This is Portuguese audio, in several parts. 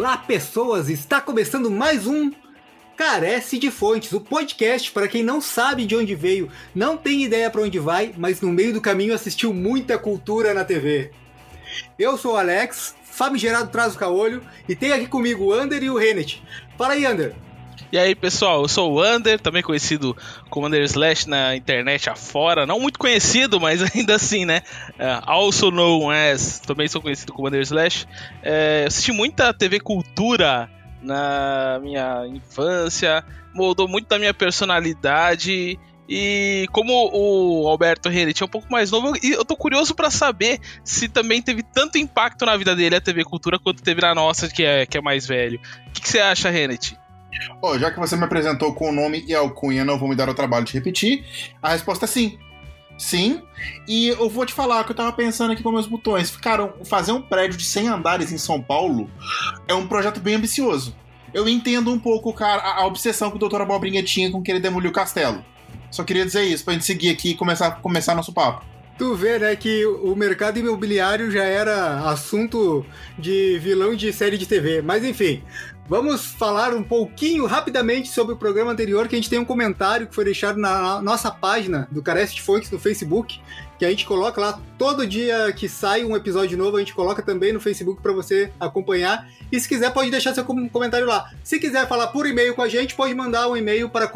Olá, pessoas! Está começando mais um Carece de Fontes, o podcast para quem não sabe de onde veio, não tem ideia para onde vai, mas no meio do caminho assistiu muita cultura na TV. Eu sou o Alex, famigerado traz o caolho, e tem aqui comigo o Ander e o Renet. Fala aí, Ander! E aí, pessoal, eu sou o Ander, também conhecido como Ander Slash na internet afora, não muito conhecido, mas ainda assim, né? Also known as, também sou conhecido como Ander Slash. Eu assisti muita TV Cultura na minha infância, moldou muito da minha personalidade. E como o Alberto Renet é um pouco mais novo, eu tô curioso pra saber se também teve tanto impacto na vida dele a TV Cultura quanto teve na nossa, que é mais velho. O que você acha, Renet? Já que você me apresentou com o nome e alcunha, não vou me dar o trabalho de repetir. A resposta é sim. Sim. E eu vou te falar que eu tava pensando aqui com meus botões. Fazer um prédio de 100 andares em São Paulo é um projeto bem ambicioso. Eu entendo um pouco, cara, a obsessão que o Dr. Abobrinha tinha com querer demolir o castelo. Só queria dizer isso, pra gente seguir aqui e começar nosso papo. Tu vê, né, que o mercado imobiliário já era assunto de vilão de série de TV. Mas enfim, vamos falar um pouquinho rapidamente sobre o programa anterior, que a gente tem um comentário que foi deixado na nossa página do Carece de Fontes no Facebook, que a gente coloca lá todo dia que sai um episódio novo, a gente coloca também no Facebook para você acompanhar. E se quiser, pode deixar seu comentário lá. Se quiser falar por e-mail com a gente, pode mandar um e-mail para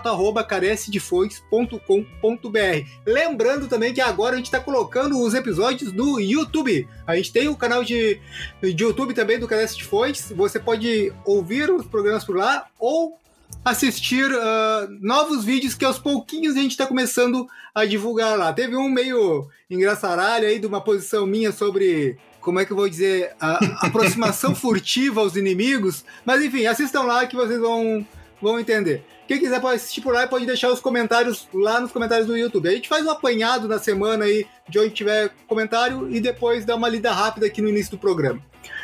contato@carecedefontes.com.br. Lembrando também que agora a gente está colocando os episódios no YouTube. A gente tem o canal de YouTube também do Carece de Fontes. Você pode ouvir os programas por lá ou assistir novos vídeos que aos pouquinhos a gente está começando a divulgar lá. Teve um meio engraçaralho aí de uma posição minha sobre, como é que eu vou dizer, a aproximação furtiva aos inimigos, mas enfim, assistam lá que vocês vão entender. Quem quiser pode assistir por lá e pode deixar os comentários lá nos comentários do YouTube. A gente faz um apanhado na semana aí de onde tiver comentário e depois dá uma lida rápida aqui no início do programa.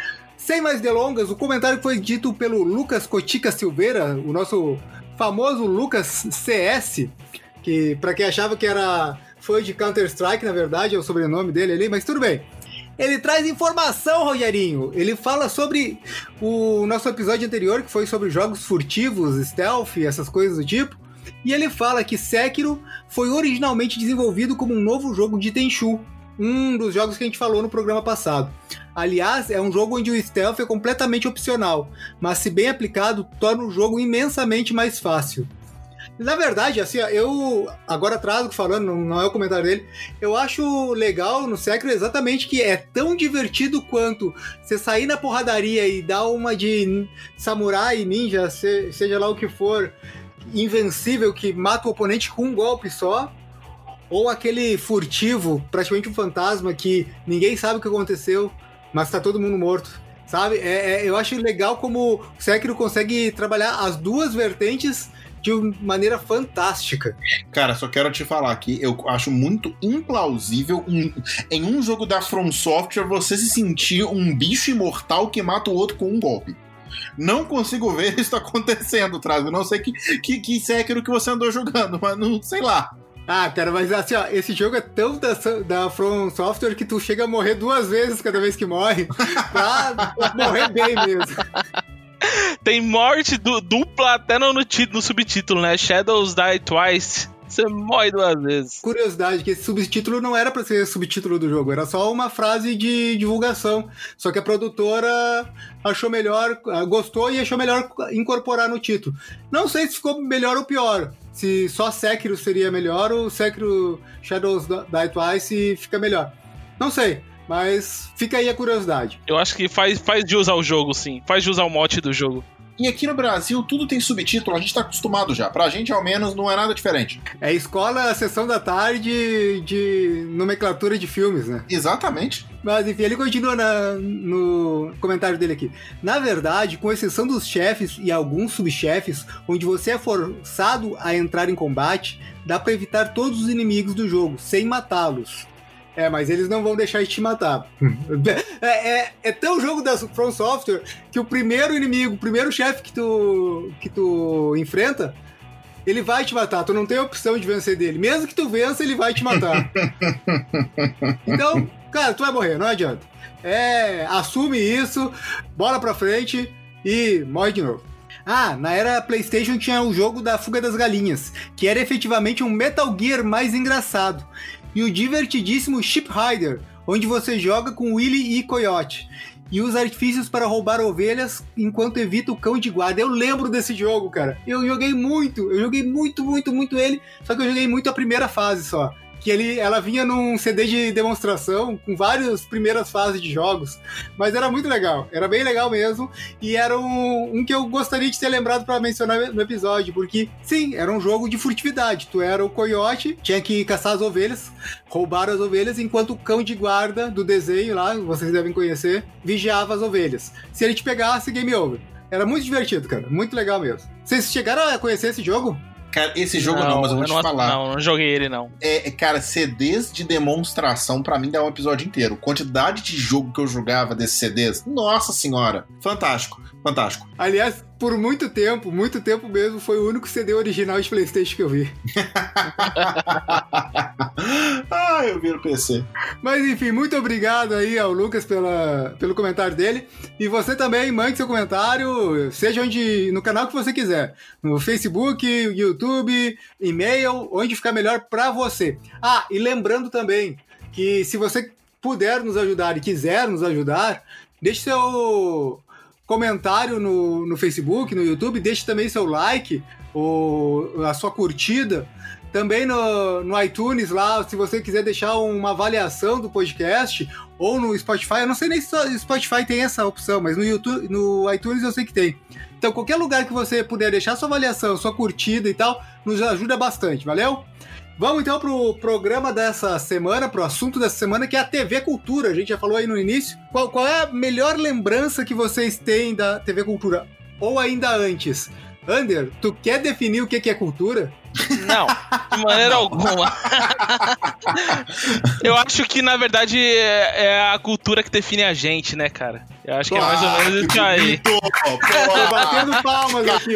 Sem mais delongas, o comentário que foi dito pelo Lucas Cotica Silveira, o nosso famoso Lucas CS, que pra quem achava que era fã de Counter-Strike, na verdade, é o sobrenome dele ali, mas tudo bem. Ele traz informação, Rogerinho. Ele fala sobre o nosso episódio anterior, que foi sobre jogos furtivos, stealth, essas coisas do tipo. E ele fala que Sekiro foi originalmente desenvolvido como um novo jogo de Tenchu, um dos jogos que a gente falou no programa passado. Aliás, é um jogo onde o stealth é completamente opcional, mas se bem aplicado, torna o jogo imensamente mais fácil. Na verdade, assim, eu agora atraso falando, não é o comentário dele, eu acho legal no Sekiro exatamente que é tão divertido quanto você sair na porradaria e dar uma de samurai, ninja, seja lá o que for, invencível, que mata o oponente com um golpe só, ou aquele furtivo, praticamente um fantasma que ninguém sabe o que aconteceu, mas tá todo mundo morto, sabe? Eu acho legal como o Sekiro consegue trabalhar as duas vertentes de maneira fantástica. Cara, só quero te falar que eu acho muito implausível em um jogo da From Software você se sentir um bicho imortal que mata o outro com um golpe. Não consigo ver isso acontecendo, Trago. Não sei que Sekiro que você andou jogando, mas não sei lá. Ah, cara, mas assim, ó, esse jogo é tão da From Software que tu chega a morrer 2 vezes cada vez que morre, pra morrer bem mesmo. Tem morte dupla até no subtítulo, né? Shadows Die Twice. Você morre 2 vezes. Curiosidade, que esse subtítulo não era pra ser subtítulo do jogo, era só uma frase de divulgação. Só que a produtora achou melhor, gostou e achou melhor incorporar no título. Não sei se ficou melhor ou pior. Se só Sekiro seria melhor ou Sekiro Shadows Die Twice fica melhor. Não sei, mas fica aí a curiosidade. Eu acho que faz de usar o jogo, sim. Faz de usar o mote do jogo. E aqui no Brasil tudo tem subtítulo, a gente tá acostumado já. Pra gente, ao menos, não é nada diferente. É escola, sessão da tarde de nomenclatura de filmes, né? Exatamente. Mas enfim, ele continua no comentário dele aqui. Na verdade, com exceção dos chefes e alguns subchefes, onde você é forçado a entrar em combate, dá pra evitar todos os inimigos do jogo, sem matá-los. Mas eles não vão deixar de te matar. É tão jogo da From Software que o primeiro inimigo, o primeiro chefe que tu enfrenta, ele vai te matar. Tu não tem opção de vencer dele. Mesmo que tu vença, ele vai te matar. Então, cara, tu vai morrer, não adianta. Assume isso, bola pra frente E morre de novo. Ah, na era PlayStation tinha o jogo da Fuga das Galinhas, que era efetivamente um Metal Gear mais engraçado. E o divertidíssimo Ship Rider, onde você joga com Willy e Coyote. E os artifícios para roubar ovelhas enquanto evita o cão de guarda. Eu lembro desse jogo, cara. Eu joguei muito ele, só que eu joguei muito a primeira fase só. Que ela vinha num CD de demonstração com várias primeiras fases de jogos, mas era muito legal, era bem legal mesmo, e era um que eu gostaria de ter lembrado para mencionar no episódio, porque sim, era um jogo de furtividade, tu era o coiote, tinha que caçar as ovelhas, roubar as ovelhas, enquanto o cão de guarda do desenho lá, vocês devem conhecer, vigiava as ovelhas. Se ele te pegasse, game over. Era muito divertido, cara, muito legal mesmo. Vocês chegaram a conhecer esse jogo? Cara, esse jogo não, mas eu vou te falar. Não joguei ele, não. Cara, CDs de demonstração, pra mim, dá um episódio inteiro. Quantidade de jogo que eu jogava desses CDs, nossa senhora. Fantástico. Aliás, por muito tempo mesmo, foi o único CD original de PlayStation que eu vi. Eu vi no PC. Mas enfim, muito obrigado aí ao Lucas pelo comentário dele. E você também, mande seu comentário, seja no canal que você quiser. No Facebook, YouTube, e-mail, onde ficar melhor pra você. Ah, e lembrando também que se você puder nos ajudar e quiser nos ajudar, deixe seu comentário no Facebook, no YouTube, deixe também seu like, a sua curtida. Também no iTunes lá, se você quiser deixar uma avaliação do podcast, ou no Spotify, eu não sei nem se o Spotify tem essa opção, mas no YouTube, no iTunes eu sei que tem. Então, qualquer lugar que você puder deixar sua avaliação, sua curtida e tal, nos ajuda bastante, valeu? Vamos então pro programa dessa semana, pro assunto dessa semana, que é a TV Cultura. A gente já falou aí no início. Qual é a melhor lembrança que vocês têm da TV Cultura? Ou ainda antes? Ander, tu quer definir o que é cultura? Não, de maneira alguma. Eu acho que, na verdade, é a cultura que define a gente, né, cara? Eu acho que é mais ou menos isso aí. Tô batendo palmas aqui,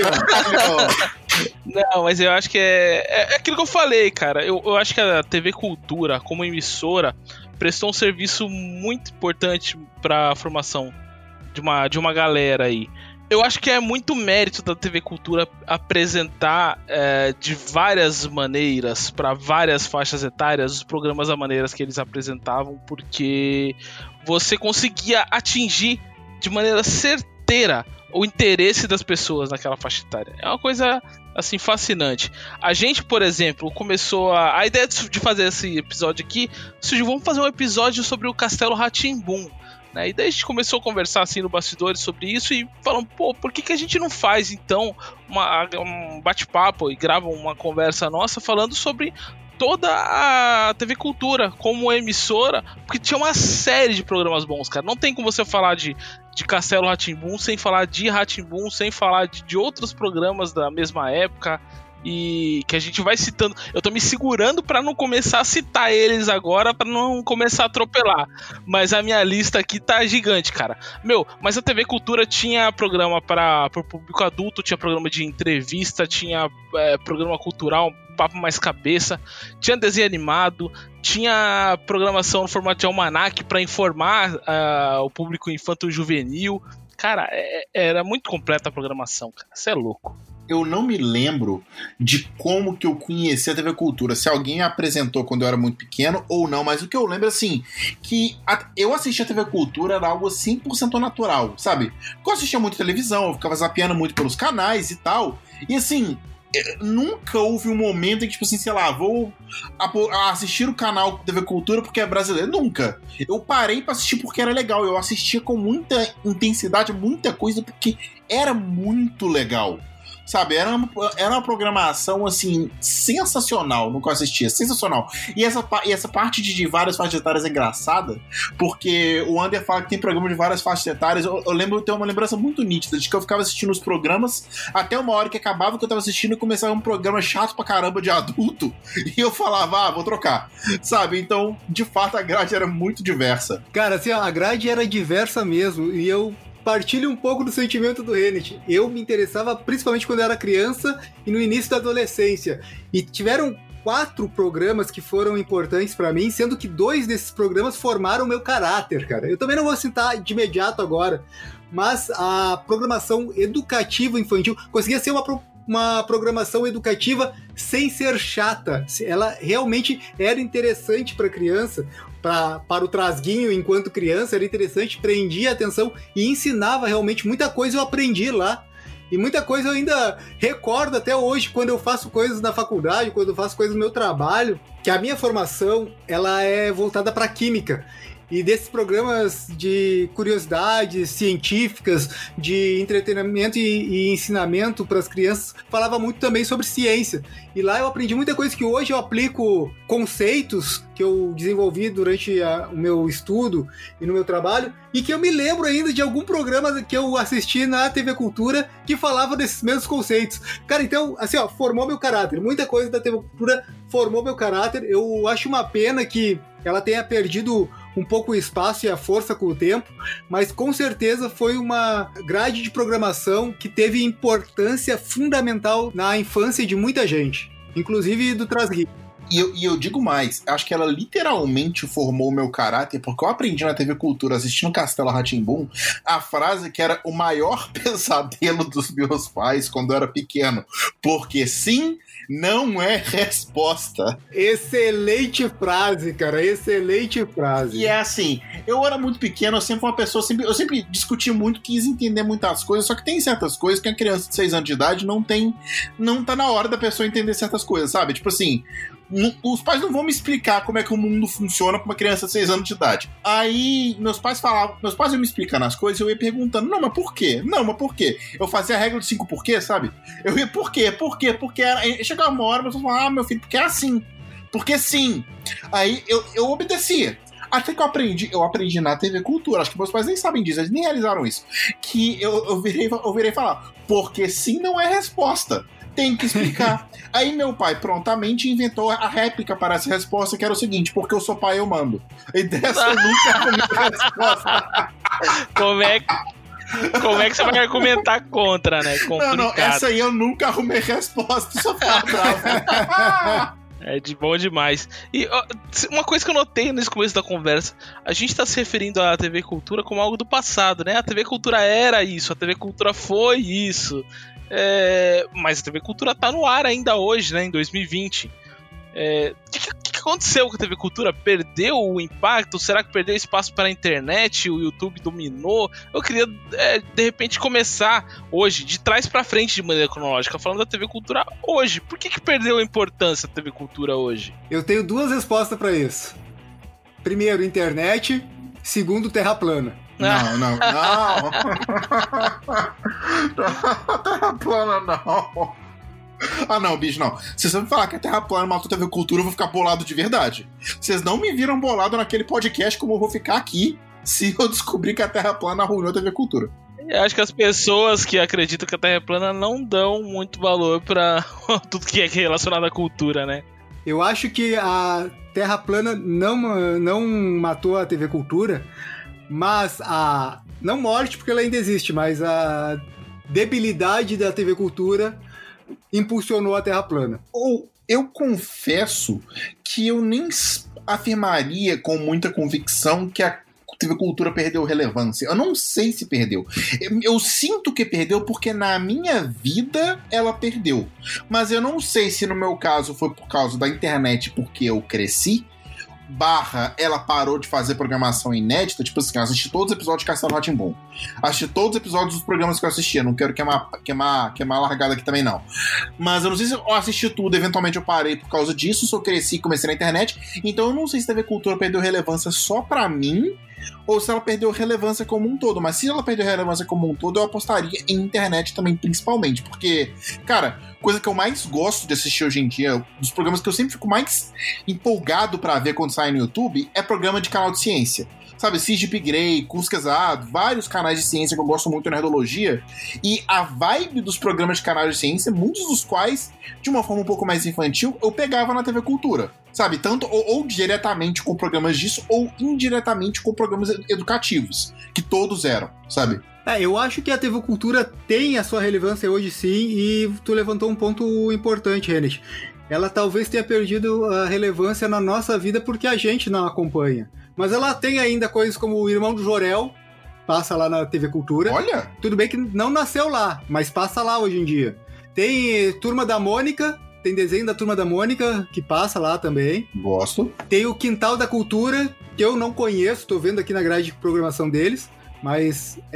ó. Não, mas eu acho que é aquilo que eu falei, cara. Eu acho que a TV Cultura, como emissora, prestou um serviço muito importante pra formação de uma galera aí. Eu acho que é muito mérito da TV Cultura apresentar de várias maneiras, para várias faixas etárias, os programas da maneira que eles apresentavam, porque você conseguia atingir de maneira certeira o interesse das pessoas naquela faixa etária. É uma coisa, assim, fascinante. A gente, por exemplo, começou a ideia de fazer esse episódio aqui, surgiu, vamos fazer um episódio sobre o Castelo Rá-Tim-Bum. E daí a gente começou a conversar assim no bastidores sobre isso e falamos, por que a gente não faz então um bate-papo e grava uma conversa nossa falando sobre toda a TV Cultura como emissora, porque tinha uma série de programas bons, cara. Não tem como você falar de Castelo Rá-Tim-Bum sem falar de Rá-Tim-Bum, sem falar de outros programas da mesma época. E que a gente vai citando. Eu tô me segurando pra não começar a citar eles agora, pra não começar a atropelar. Mas a minha lista aqui tá gigante, cara. Mas a TV Cultura tinha programa pro público adulto, tinha programa de entrevista, tinha programa cultural, papo mais cabeça, tinha desenho animado, tinha programação no formato de almanac pra informar o público infanto-juvenil. Cara, era muito completa a programação, cara. Você é louco. Eu não me lembro de como que eu conheci a TV Cultura, se alguém me apresentou quando eu era muito pequeno ou não, mas o que eu lembro, assim, que eu assistia a TV Cultura era algo 100% natural, sabe? Porque eu assistia muito televisão, eu ficava zapeando muito pelos canais e tal, e assim, nunca houve um momento em que, tipo assim, sei lá, vou assistir o canal TV Cultura porque é brasileiro, nunca. Eu parei pra assistir porque era legal, eu assistia com muita intensidade, muita coisa, porque era muito legal. Sabe, era uma programação, assim, sensacional no que eu assistia, sensacional. E essa parte de várias faixas etárias é engraçada, porque o Ander fala que tem programa de várias faixas etárias. Eu tenho uma lembrança muito nítida de que eu ficava assistindo os programas até uma hora que acabava que eu tava assistindo e começava um programa chato pra caramba de adulto, e eu falava, vou trocar, sabe? Então, de fato, a grade era muito diversa. Cara, assim, a grade era diversa mesmo, e eu partilho um pouco do sentimento do Rennet. Eu me interessava principalmente quando eu era criança e no início da adolescência. E tiveram 4 programas que foram importantes pra mim, sendo que 2 desses programas formaram o meu caráter, cara. Eu também não vou citar de imediato agora, mas a programação educativa infantil conseguia ser uma programação educativa sem ser chata. Ela realmente era interessante para criança, para o Trasguinho enquanto criança, era interessante, prendia a atenção e ensinava realmente muita coisa. Eu aprendi lá. E muita coisa eu ainda recordo até hoje, quando eu faço coisas na faculdade, quando eu faço coisas no meu trabalho, que a minha formação ela é voltada para química. E desses programas de curiosidades científicas, de entretenimento e ensinamento para as crianças, falava muito também sobre ciência. E lá eu aprendi muita coisa que hoje eu aplico, conceitos que eu desenvolvi durante o meu estudo e no meu trabalho, e que eu me lembro ainda de algum programa que eu assisti na TV Cultura que falava desses mesmos conceitos. Cara, então, assim, ó, formou meu caráter. Muita coisa da TV Cultura formou meu caráter. Eu acho uma pena que ela tenha perdido um pouco o espaço e a força com o tempo, mas com certeza foi uma grade de programação que teve importância fundamental na infância de muita gente, inclusive do Trasgui. E eu digo mais, acho que ela literalmente formou o meu caráter, porque eu aprendi na TV Cultura, assistindo Castelo Rá-Tim-Bum, a frase que era o maior pesadelo dos meus pais quando eu era pequeno. Porque sim, não é resposta. Excelente frase, cara, excelente frase. E é assim, eu era muito pequeno, eu sempre fui uma pessoa, eu sempre discuti muito, quis entender muitas coisas, só que tem certas coisas que a criança de 6 anos de idade não tá na hora da pessoa entender certas coisas, sabe? Tipo assim, os pais não vão me explicar como é que o mundo funciona pra uma criança de 6 anos de idade. Aí, meus pais iam me explicando as coisas, eu ia perguntando, não, mas por quê? Não, mas por quê? Eu fazia a regra de 5 porquê, sabe? Eu ia, por quê? Porque era... Chegava uma hora, mas eu falava, meu filho, porque é assim. Porque sim. Aí, eu obedecia. Até que eu aprendi na TV Cultura, acho que meus pais nem sabem disso, eles nem realizaram isso, que eu virei falar, porque sim não é resposta. Tem que explicar. Aí meu pai prontamente inventou a réplica para essa resposta, que era o seguinte, porque eu sou pai, eu mando. E dessa eu nunca arrumei resposta. Como é que você vai argumentar contra, né? Complicado. Não, essa aí eu nunca arrumei resposta, só ficava bravo. É de bom demais. E uma coisa que eu notei nesse começo da conversa, a gente tá se referindo à TV Cultura como algo do passado, né? A TV Cultura era isso, a TV Cultura foi isso. Mas a TV Cultura tá no ar ainda hoje, né? Em 2020. O que aconteceu com a TV Cultura? Perdeu o impacto? Será que perdeu espaço para a internet? O YouTube dominou? Eu queria, de repente, começar hoje, de trás para frente, de maneira cronológica, falando da TV Cultura hoje. Por que perdeu a importância da TV Cultura hoje? Eu tenho 2 respostas para isso. Primeiro, internet. Segundo, terra plana. Não. Terra plana, não. Ah, não, bicho, não. Se você me falar que a Terra plana matou a TV Cultura, eu vou ficar bolado de verdade. Vocês não me viram bolado naquele podcast como eu vou ficar aqui se eu descobrir que a Terra plana arruinou a TV Cultura. Eu acho que as pessoas que acreditam que a Terra é plana não dão muito valor pra tudo que é relacionado à cultura, né? Eu acho que a Terra plana não matou a TV Cultura, mas não morte, porque ela ainda existe, mas a debilidade da TV Cultura impulsionou a Terra plana. Ou eu confesso que eu nem afirmaria com muita convicção que a TV Cultura perdeu relevância. Eu não sei se perdeu. Eu sinto que perdeu porque na minha vida ela perdeu. Mas eu não sei se no meu caso foi por causa da internet porque eu cresci, ela parou de fazer programação inédita, tipo assim, eu assisti todos os episódios de Castelo Rá-Tim-Bum, assisti todos os episódios dos programas que eu assistia, não quero queimar a largada aqui também não, mas eu não sei se eu assisti tudo, eventualmente eu parei por causa disso, só cresci e comecei na internet, então eu não sei se a TV Cultura perdeu relevância só pra mim, ou se ela perdeu relevância como um todo, mas se ela perdeu relevância como um todo, eu apostaria em internet também, principalmente, porque, cara, coisa que eu mais gosto de assistir hoje em dia, dos programas que eu sempre fico mais empolgado pra ver quando sai no YouTube, é programa de canal de ciência. Sabe, CGP Grey, Curso Quesado, vários canais de ciência que eu gosto muito na Nerdologia, e a vibe dos programas de canais de ciência, muitos dos quais, de uma forma um pouco mais infantil, eu pegava na TV Cultura. Sabe, tanto ou diretamente com programas disso, ou indiretamente com programas educativos, que todos eram, sabe? Eu acho que a TV Cultura tem a sua relevância hoje sim, e tu levantou um ponto importante, Renet. ela talvez tenha perdido a relevância na nossa vida porque a gente não acompanha. Mas ela tem ainda coisas como o Irmão do Jorel, passa lá na TV Cultura. Olha! Tudo bem que não nasceu lá, mas passa lá hoje em dia. Tem Turma da Mônica, tem desenho da Turma da Mônica, que passa lá também. Gosto. Tem o Quintal da Cultura, que eu não conheço, tô vendo aqui na grade de programação deles, mas é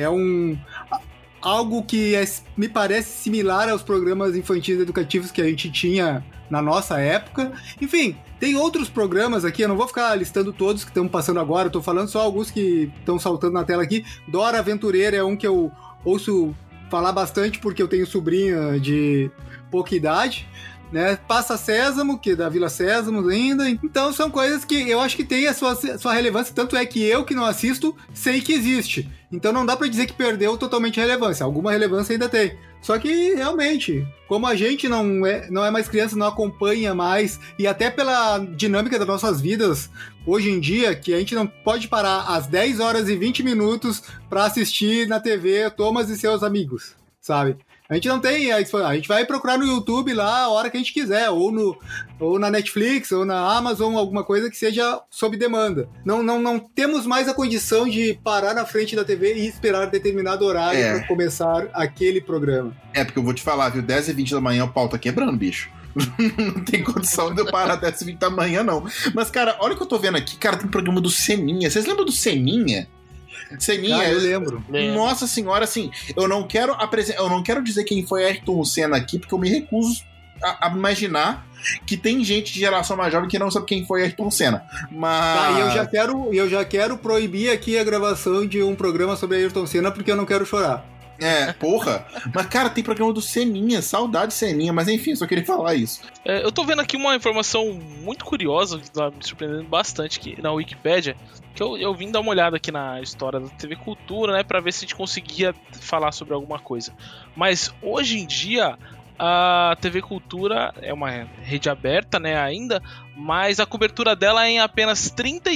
algo que me parece similar aos programas infantis educativos que a gente tinha na nossa época. Enfim, tem outros programas aqui, eu não vou ficar listando todos que estão passando agora, eu tô falando só alguns que estão saltando na tela aqui. Dora Aventureira é um que eu ouço falar bastante porque eu tenho sobrinha de pouca idade, né? Passa Sésamo, que é da Vila Sésamo ainda. Então são coisas que eu acho que tem a sua relevância, tanto é que eu que não assisto sei que existe. Então não dá pra dizer que perdeu totalmente a relevância, alguma relevância ainda tem. Só que realmente, como a gente não é mais criança, não acompanha mais, e até pela dinâmica das nossas vidas hoje em dia, que a gente não pode parar às 10 horas e 20 minutos pra assistir na TV Thomas e seus amigos, sabe? A gente não tem, a gente vai procurar no YouTube lá a hora que a gente quiser, ou na Netflix, ou na Amazon, alguma coisa que seja sob demanda. Não temos mais a condição de parar na frente da TV e esperar determinado horário para começar aquele programa. É, porque eu vou te falar, viu, 10h20 da manhã o pau tá quebrando, bicho. Não tem condição de eu parar 10h20 da manhã, não. Mas, cara, olha o que eu tô vendo aqui, cara, tem um programa do Seninha. Vocês lembram do Seninha? Seninha, eu lembro. Nossa senhora, assim, eu não quero dizer quem foi Ayrton Senna aqui, porque eu me recuso a imaginar que tem gente de geração mais jovem que não sabe quem foi Ayrton Senna. Mas... eu já quero proibir aqui a gravação de um programa sobre Ayrton Senna porque eu não quero chorar. Porra. Mas, cara, tem programa do Seninha, saudade Seninha, mas enfim, só queria falar isso. Eu tô vendo aqui uma informação muito curiosa, que tá me surpreendendo bastante aqui na Wikipédia, que eu vim dar uma olhada aqui na história da TV Cultura, né, pra ver se a gente conseguia falar sobre alguma coisa. Mas, hoje em dia, a TV Cultura é uma rede aberta, né, ainda, mas a cobertura dela é em apenas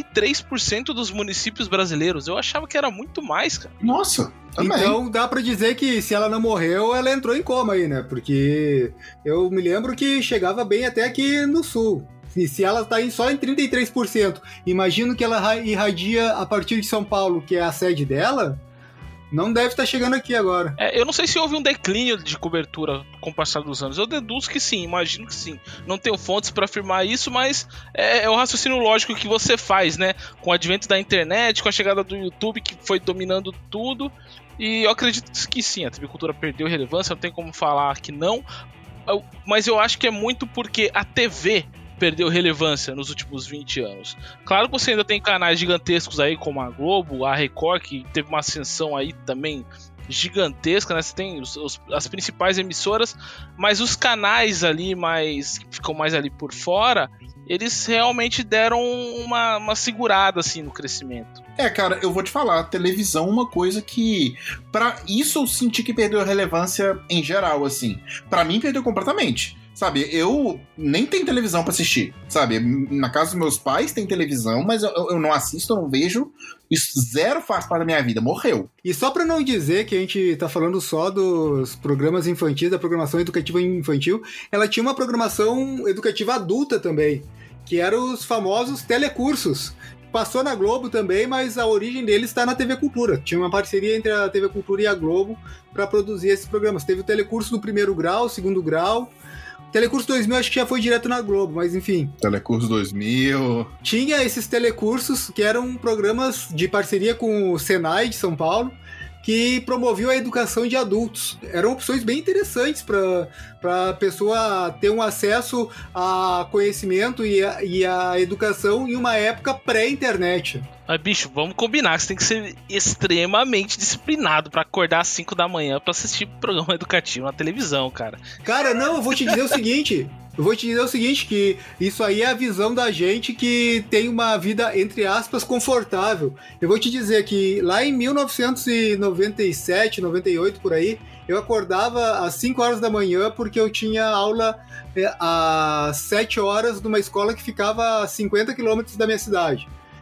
33% dos municípios brasileiros. Eu achava que era muito mais, cara. Nossa, também. Então dá pra dizer que se ela não morreu, ela entrou em coma aí, né? Porque eu me lembro que chegava bem até aqui no sul. E se ela tá só em 33%, imagino que ela irradia a partir de São Paulo, que é a sede dela... Não deve estar chegando aqui agora. Eu não sei se houve um declínio de cobertura com o passar dos anos. Eu deduzo que sim, imagino que sim. Não tenho fontes para afirmar isso, mas é o raciocínio lógico que você faz, né? Com o advento da internet, com a chegada do YouTube, que foi dominando tudo. E eu acredito que sim, a TV Cultura perdeu relevância, não tem como falar que não. Mas eu acho que é muito porque a TV perdeu relevância nos últimos 20 anos. Claro que você ainda tem canais gigantescos aí, como a Globo, a Record, que teve uma ascensão aí também gigantesca, né? Você tem as principais emissoras, mas os canais ali que ficam mais ali por fora, eles realmente deram uma segurada assim no crescimento. Cara, eu vou te falar, televisão é uma coisa que, pra isso eu senti que perdeu a relevância em geral, assim. Pra mim perdeu completamente. Sabe, eu nem tenho televisão pra assistir, sabe? Na casa dos meus pais tem televisão, mas eu não assisto, eu não vejo. Isso zero faz parte da minha vida, morreu. E só pra não dizer que a gente tá falando só dos programas infantis, da programação educativa infantil, ela tinha uma programação educativa adulta também, que eram os famosos telecursos. Passou na Globo também, mas a origem deles está na TV Cultura. Tinha uma parceria entre a TV Cultura e a Globo para produzir esses programas. Teve o telecurso do primeiro grau, segundo grau. Telecurso 2000 acho que já foi direto na Globo, mas enfim. Telecurso 2000... Tinha esses telecursos que eram programas de parceria com o Senai de São Paulo, que promoviam a educação de adultos. Eram opções bem interessantes para a pessoa ter um acesso a conhecimento e a educação em uma época pré-internet. Mas, bicho, vamos combinar que você tem que ser extremamente disciplinado pra acordar às 5 da manhã pra assistir programa educativo na televisão, cara. Cara, não, eu vou te dizer o seguinte... que isso aí é a visão da gente que tem uma vida, entre aspas, confortável. Eu vou te dizer que lá em 1997, 98, por aí, eu acordava às 5 horas da manhã porque eu tinha aula às 7 horas numa escola que ficava a 50 quilômetros da minha cidade.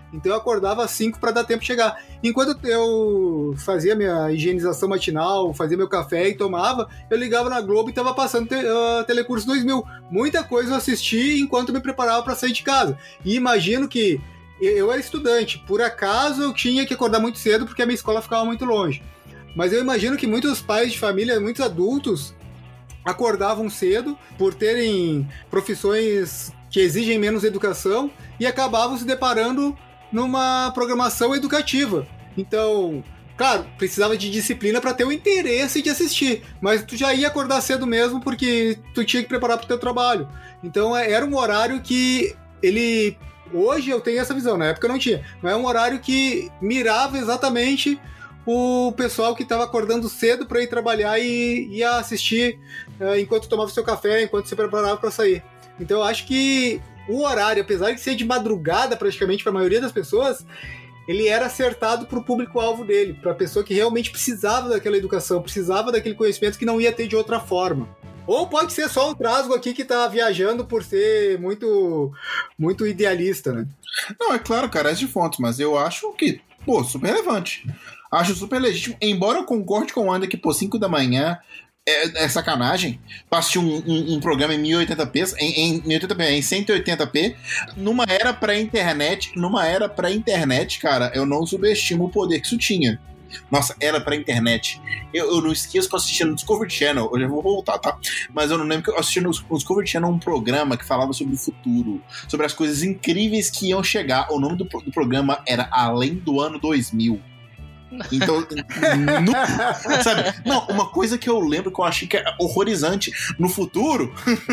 Então eu acordava às 5 para dar tempo de chegar. Enquanto eu fazia minha higienização matinal, fazia meu café e tomava, eu ligava na Globo e tava passando Telecurso 2000. Muita coisa eu assisti enquanto me preparava para sair de casa. E imagino que eu era estudante, por acaso eu tinha que acordar muito cedo porque a minha escola ficava muito longe. Mas eu imagino que muitos pais de família, muitos adultos, acordavam cedo por terem profissões que exigem menos educação e acabavam se deparando numa programação educativa. Então, claro, precisava de disciplina para ter o interesse de assistir, mas tu já ia acordar cedo mesmo porque tu tinha que preparar para o teu trabalho. Então era um horário que ele... Hoje eu tenho essa visão, na época eu não tinha, mas é um horário que mirava exatamente o pessoal que estava acordando cedo para ir trabalhar e ia assistir enquanto tomava seu café, enquanto se preparava para sair. Então eu acho que o horário, apesar de ser de madrugada praticamente para a maioria das pessoas, ele era acertado para o público-alvo dele, para a pessoa que realmente precisava daquela educação, precisava daquele conhecimento que não ia ter de outra forma. Ou pode ser só um trasgo aqui que tá viajando por ser muito, muito idealista, né? Não, é claro, cara, é de fontes, mas eu acho que, super relevante. Acho super legítimo, embora eu concorde com o André que, 5 da manhã é sacanagem pra assistir um programa em 1080p, em 180p, numa era pré-internet, cara, eu não subestimo o poder que isso tinha. Nossa, era pra internet. Eu não esqueço que eu assisti no Discovery Channel. Eu já vou voltar, tá? Mas eu não lembro que eu assisti no Discovery Channel um programa que falava sobre o futuro, sobre as coisas incríveis que iam chegar. O nome do programa era Além do Ano 2000. Então, sabe? Não, uma coisa que eu lembro que eu achei que é horrorizante. No futuro,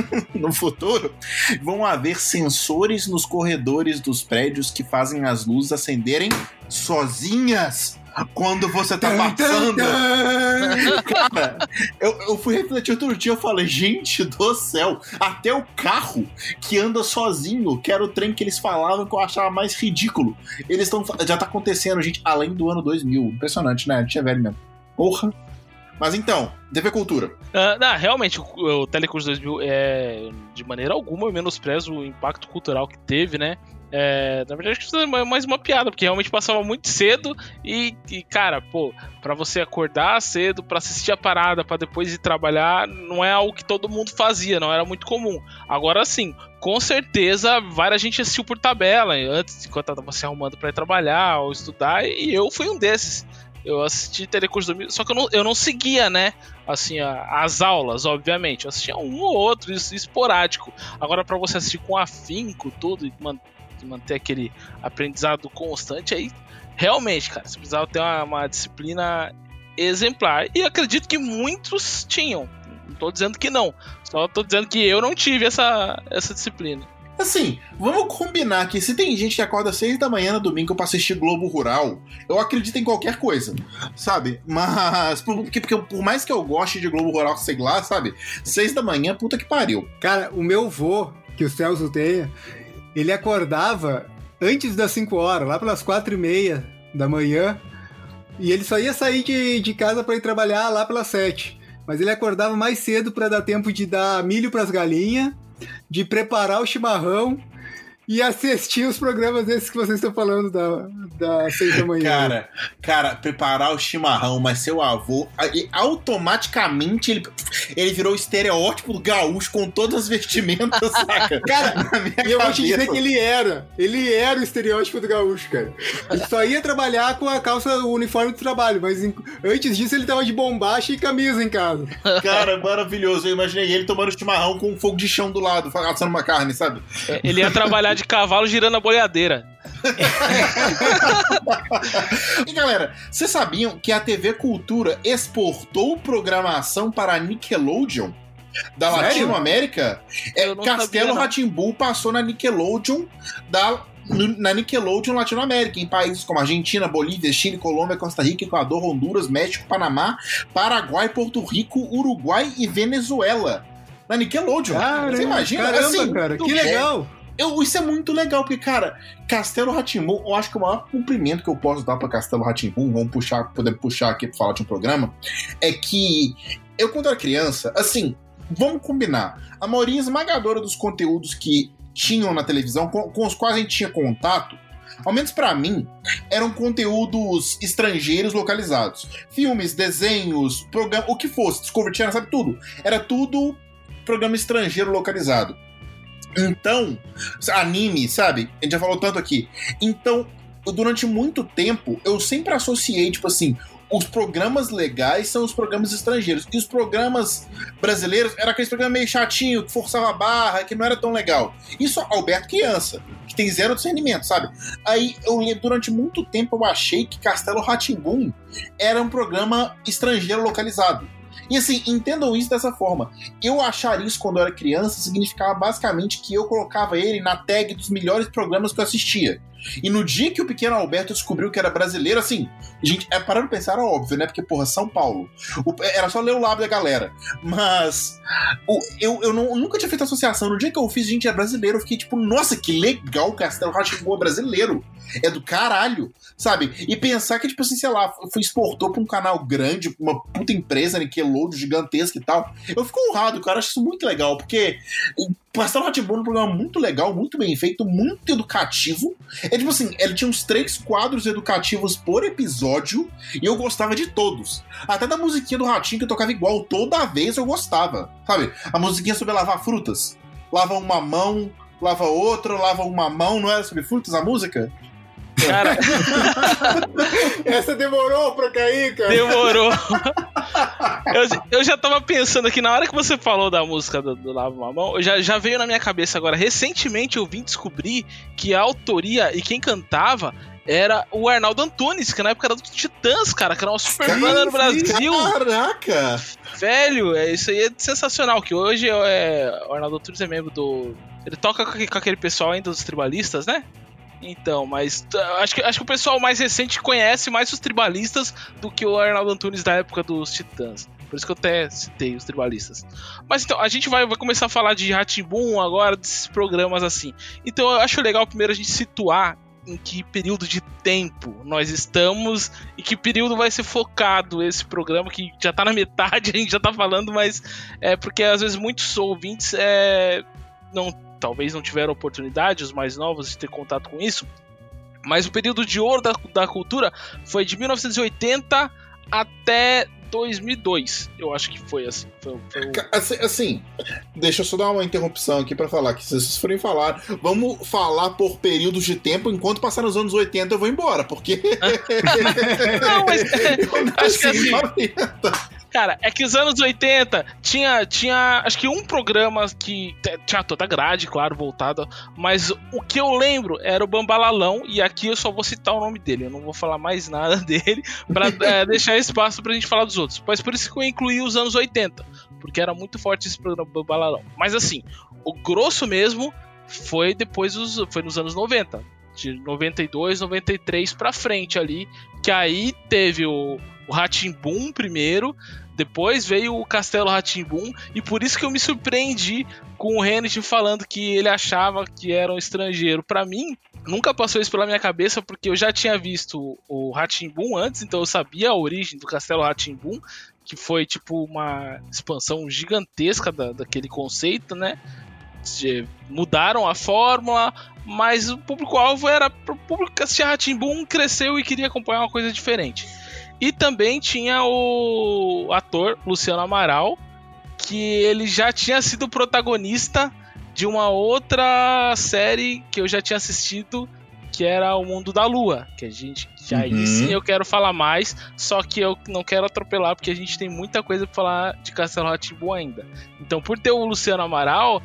vão haver sensores nos corredores dos prédios que fazem as luzes acenderem sozinhas quando você tá passando. Cara, eu fui refletir outro dia, eu falei, gente do céu, até o carro que anda sozinho, que era o trem que eles falavam que eu achava mais ridículo, já tá acontecendo, gente, além do ano 2000. Impressionante, né? A gente é velho mesmo. Porra. Mas então, TV Cultura. Não, realmente, o Telecurso 2000 de maneira alguma, eu menosprezo o impacto cultural que teve, né? Na verdade, acho que é mais uma piada, porque realmente passava muito cedo e cara, pra você acordar cedo, pra assistir a parada, pra depois ir trabalhar, não é algo que todo mundo fazia, não era muito comum. Agora sim, com certeza, várias gente assistiu por tabela, antes, enquanto tava se arrumando pra ir trabalhar ou estudar, e eu fui um desses. Eu assisti Telecurso 2000, só que eu não seguia, né, assim, as aulas, obviamente. Eu assistia um ou outro, isso esporádico. Agora, pra você assistir com afinco, tudo, e manter aquele aprendizado constante, aí, realmente, cara, você precisava ter uma disciplina exemplar. E acredito que muitos tinham. Não tô dizendo que não. Só tô dizendo que eu não tive essa disciplina. Assim, vamos combinar que se tem gente que acorda 6 da manhã no domingo pra assistir Globo Rural, eu acredito em qualquer coisa, sabe? Mas, porque por mais que eu goste de Globo Rural, sei lá, sabe? 6 da manhã, puta que pariu. Cara, o meu vô, que o Celso tenha, ele acordava antes das 5 horas, lá pelas 4:30 da manhã, e ele só ia sair de casa pra ir trabalhar lá pelas 7. Mas ele acordava mais cedo pra dar tempo de dar milho pras galinhas, de preparar o chimarrão e assistir os programas esses que vocês estão falando da 6 da manhã. Cara, preparar o chimarrão, mas seu avô, automaticamente ele virou o estereótipo do gaúcho com todas as vestimentas, saca? Cara, e eu vou te dizer que ele era o estereótipo do gaúcho, cara. Ele só ia trabalhar com a calça, o uniforme do trabalho, mas antes disso ele tava de bombacha e camisa em casa. Cara, maravilhoso. Eu imaginei ele tomando chimarrão com um fogo de chão do lado, assando uma carne, sabe? Ele ia trabalhar de cavalo girando a boiadeira. E galera, vocês sabiam que a TV Cultura exportou programação para a Nickelodeon da Latinoamérica? Castelo Rá-Tim-Bum passou na Nickelodeon Latinoamérica, em países como Argentina, Bolívia, Chile, Colômbia, Costa Rica, Equador, Honduras, México, Panamá, Paraguai, Porto Rico, Uruguai e Venezuela. Na Nickelodeon. Você imagina? Caramba, assim, cara, que legal! Isso é muito legal, porque, cara, Castelo Rá-Tim-Bum, eu acho que o maior cumprimento que eu posso dar pra Castelo Rá-Tim-Bum, podemos puxar aqui pra falar de um programa, é que eu, quando era criança, assim, vamos combinar, a maioria esmagadora dos conteúdos que tinham na televisão, com os quais a gente tinha contato, ao menos pra mim, eram conteúdos estrangeiros localizados. Filmes, desenhos, programa, o que fosse, Discovery Channel, sabe, tudo. Era tudo programa estrangeiro localizado. Então, anime, sabe? A gente já falou tanto aqui. Então, durante muito tempo, eu sempre associei, tipo assim, os programas legais são os programas estrangeiros. E os programas brasileiros eram aqueles programas meio chatinho, que forçava a barra, que não era tão legal. Isso Alberto criança, que tem zero discernimento, sabe? Aí, durante muito tempo, eu achei que Castelo Rá-Tim-Bum era um programa estrangeiro localizado. E assim, entendam isso dessa forma. Eu achar isso quando eu era criança significava basicamente que eu colocava ele na tag dos melhores programas que eu assistia. E no dia que o pequeno Alberto descobriu que era brasileiro, assim, gente, parando pra pensar, era óbvio, né? Porque, porra, São Paulo. Era só ler o lábio da galera. Mas eu nunca tinha feito associação. No dia que eu fiz, gente, é brasileiro. Eu fiquei tipo, nossa, que legal, Castelo Rá-Tim-Bum é brasileiro. É do caralho, sabe? E pensar que, tipo assim, sei lá, exportou pra um canal grande, uma puta empresa, Nickelodeon, gigantesca e tal. Eu fico honrado, cara. Eu acho isso muito legal, porque o Castelo Rá-Tim-Bum é um programa muito legal, muito bem feito, muito educativo. É tipo assim, ele tinha uns 3 quadros educativos por episódio e eu gostava de todos. Até da musiquinha do Ratinho, que eu tocava igual, toda vez eu gostava, sabe? A musiquinha sobre lavar frutas. Lava uma mão, lava outra, lava uma mão, não era sobre frutas a música? Cara, essa demorou pra cair, cara. Demorou. Eu já tava pensando aqui, na hora que você falou da música do Lava uma Mão, já veio na minha cabeça agora. Recentemente eu vim descobrir que a autoria e quem cantava era o Arnaldo Antunes, que na época era do Titãs, cara, que era uma super banda no Brasil. Caraca! Velho, isso aí é sensacional, que hoje o Arnaldo Antunes é membro do... Ele toca com aquele pessoal ainda dos tribalistas, né? Então, mas acho que o pessoal mais recente conhece mais os tribalistas do que o Arnaldo Antunes da época dos Titãs. Por isso que eu até citei os tribalistas. Mas então, a gente vai começar a falar de Rá-Tim-Bum agora, desses programas assim. Então eu acho legal primeiro a gente situar em que período de tempo nós estamos e que período vai ser focado esse programa, que já tá na metade, a gente já tá falando, mas é porque às vezes muitos ouvintes talvez não tiveram oportunidade, os mais novos, de ter contato com isso, mas o período de ouro da cultura foi de 1980 até 2002, eu acho que foi assim. Assim, deixa eu só dar uma interrupção aqui pra falar, que se vocês forem falar, vamos falar por períodos de tempo, enquanto passar nos anos 80 eu vou embora, porque... Não, mas acho que assim... Cara, é que os anos 80 tinha acho que um programa que tinha toda a grade, claro, voltada, mas o que eu lembro era o Bambalalão, e aqui eu só vou citar o nome dele, eu não vou falar mais nada dele pra deixar espaço pra gente falar dos outros. Mas por isso que eu incluí os anos 80, porque era muito forte esse programa Bambalalão. Mas assim, o grosso mesmo foi foi nos anos 90, de 92, 93 pra frente ali, que aí teve o Rá-Tim-Bum primeiro, depois veio o Castelo Rá-Tim-Bum, e por isso que eu me surpreendi com o Hannity falando que ele achava que era um estrangeiro. Pra mim, nunca passou isso pela minha cabeça, porque eu já tinha visto o Rá-Tim-Bum antes, então eu sabia a origem do Castelo Rá-Tim-Bum, que foi tipo uma expansão gigantesca daquele conceito, né? Mudaram a fórmula, mas o público-alvo era pro público que assistia Rá-Tim-Bum, cresceu e queria acompanhar uma coisa diferente. E também tinha o ator Luciano Amaral, que ele já tinha sido protagonista de uma outra série que eu já tinha assistido, que era O Mundo da Lua, que aí sim eu quero falar mais, só que eu não quero atropelar, porque a gente tem muita coisa pra falar de Castelo Rá-Tim-Bum ainda. Então, por ter o Luciano Amaral,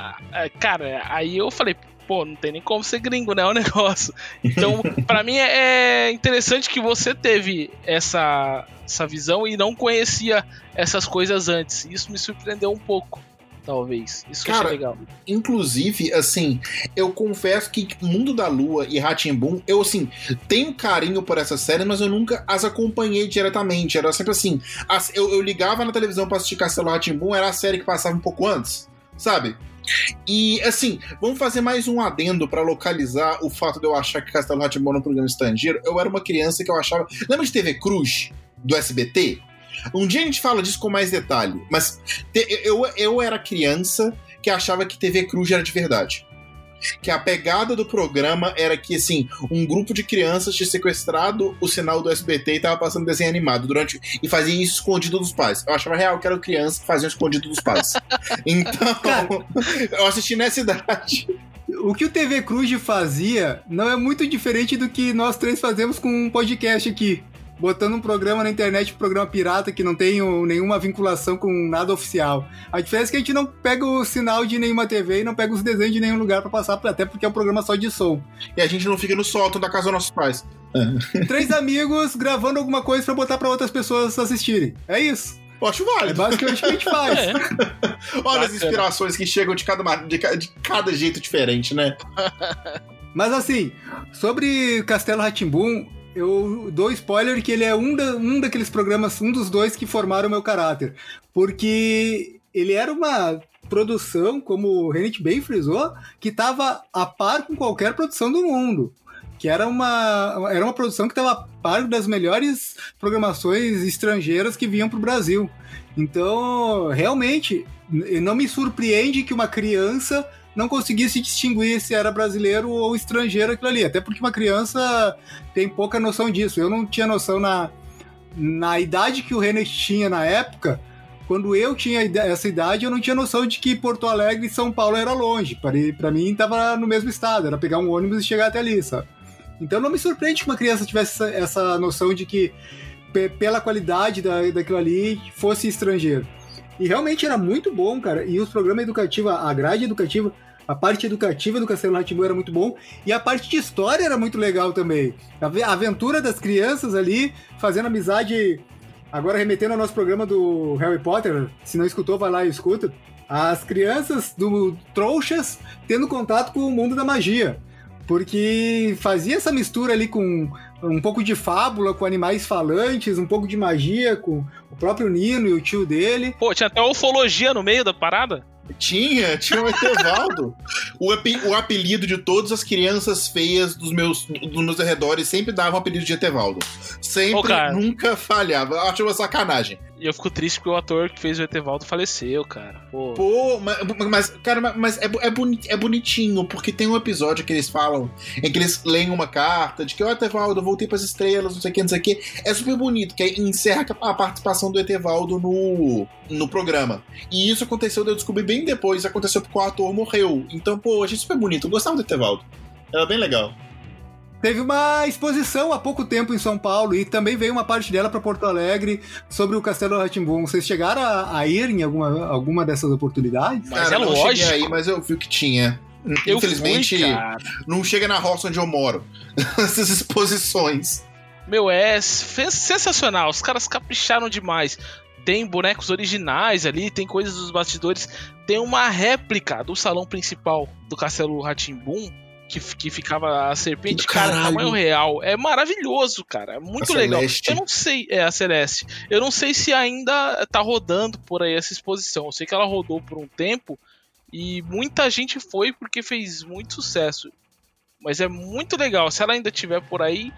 cara, aí eu falei, pô, não tem nem como ser gringo, né, o negócio. Então, pra mim é interessante que você teve essa visão e não conhecia essas coisas antes. Isso me surpreendeu um pouco, talvez. Isso que eu achei legal. Inclusive, assim, eu confesso que Mundo da Lua e Rá-Tim-Bum, eu, assim, tenho carinho por essa série, mas eu nunca as acompanhei diretamente. Era sempre assim, eu ligava na televisão pra assistir Castelo Rá-Tim-Bum, era a série que passava um pouco antes, sabe? E, assim, vamos fazer mais um adendo pra localizar o fato de eu achar que Castelo Rá-Tim-Bum era um programa estrangeiro. Eu era uma criança que eu achava... Lembra de TV Cruz, do SBT? Um dia a gente fala disso com mais detalhe, mas eu era criança que achava que TV Cruz era de verdade. Que a pegada do programa era que, assim, um grupo de crianças tinha sequestrado o sinal do SBT e tava passando desenho animado e fazia isso escondido dos pais. Eu achava real que eram crianças que faziam escondido dos pais. Então, cara, eu assisti nessa idade. O que o TV Cruz fazia não é muito diferente do que nós três fazemos com um podcast aqui. Botando um programa na internet, um programa pirata que não tem nenhuma vinculação com nada oficial. A diferença é que a gente não pega o sinal de nenhuma TV e não pega os desenhos de nenhum lugar pra passar, até porque é um programa só de som. E a gente não fica no sótão da casa dos nossos pais. 3 amigos gravando alguma coisa pra botar pra outras pessoas assistirem. É isso. Eu acho válido. É basicamente o que a gente faz. Olha as inspirações que chegam de cada jeito diferente, né? Mas assim, sobre Castelo Rá-Tim-Bum, eu dou spoiler que ele é um daqueles programas, um dos 2 que formaram o meu caráter. Porque ele era uma produção, como o Renate bem frisou, que estava a par com qualquer produção do mundo. Que era uma produção que estava a par das melhores programações estrangeiras que vinham para o Brasil. Então, realmente, não me surpreende que uma criança não conseguisse distinguir se era brasileiro ou estrangeiro aquilo ali. Até porque uma criança tem pouca noção disso. Eu não tinha noção na idade que o Renate tinha na época. Quando eu tinha essa idade, eu não tinha noção de que Porto Alegre e São Paulo era longe. Para mim, estava no mesmo estado. Era pegar um ônibus e chegar até ali, sabe? Então não me surpreende que uma criança tivesse essa noção de que, pela qualidade daquilo ali, fosse estrangeiro. E realmente era muito bom, cara. E os programas educativos, a grade educativa, a parte educativa do Castelo Rá-Tim-Bum era muito bom. E a parte de história era muito legal também. A aventura das crianças ali, fazendo amizade. Agora remetendo ao nosso programa do Harry Potter, se não escutou, vai lá e escuta. As crianças do Trouxas tendo contato com o mundo da magia. Porque fazia essa mistura ali com um pouco de fábula, com animais falantes, um pouco de magia, com o próprio Nino e o tio dele. Pô, tinha até ufologia no meio da parada? Tinha o Etevaldo. O apelido de todas as crianças feias dos meus arredores sempre dava um apelido de Etevaldo. Sempre, nunca falhava. Eu acho uma sacanagem. E eu fico triste porque o ator que fez o Etevaldo faleceu, cara. Pô, mas é bonitinho, porque tem um episódio que eles falam, em que eles leem uma carta de que o Etevaldo, eu voltei pras estrelas, não sei o que. É super bonito, que aí encerra a participação do Etevaldo no programa. E isso aconteceu, eu descobri bem depois, aconteceu porque o ator morreu. Então, pô, achei super bonito. Eu gostava do Etevaldo. Era bem legal. Teve uma exposição há pouco tempo em São Paulo e também veio uma parte dela para Porto Alegre sobre o Castelo Rá-Tim-Bum. Vocês chegaram a ir em alguma dessas oportunidades? Mas eu não cheguei aí, mas eu vi que tinha. Infelizmente, não chega na roça onde eu moro. Essas exposições. Meu, é sensacional. Os caras capricharam demais. Tem bonecos originais ali, tem coisas dos bastidores. Tem uma réplica do salão principal do Castelo Rá-Tim-Bum, que ficava a serpente, cara, tamanho real. É maravilhoso, cara. É muito legal. Eu não sei, a Celeste. Eu não sei se ainda tá rodando por aí essa exposição. Eu sei que ela rodou por um tempo e muita gente foi porque fez muito sucesso. Mas é muito legal. Se ela ainda estiver por aí,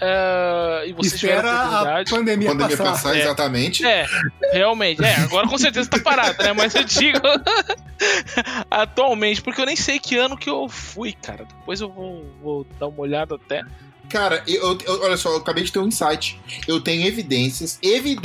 e você tiver a oportunidade, a pandemia passar. Exatamente. Realmente. Agora com certeza tá parado, né? Mas eu digo atualmente, porque eu nem sei que ano que eu fui, cara. Depois eu vou dar uma olhada até. Cara, olha só, eu acabei de ter um insight. Eu tenho evidências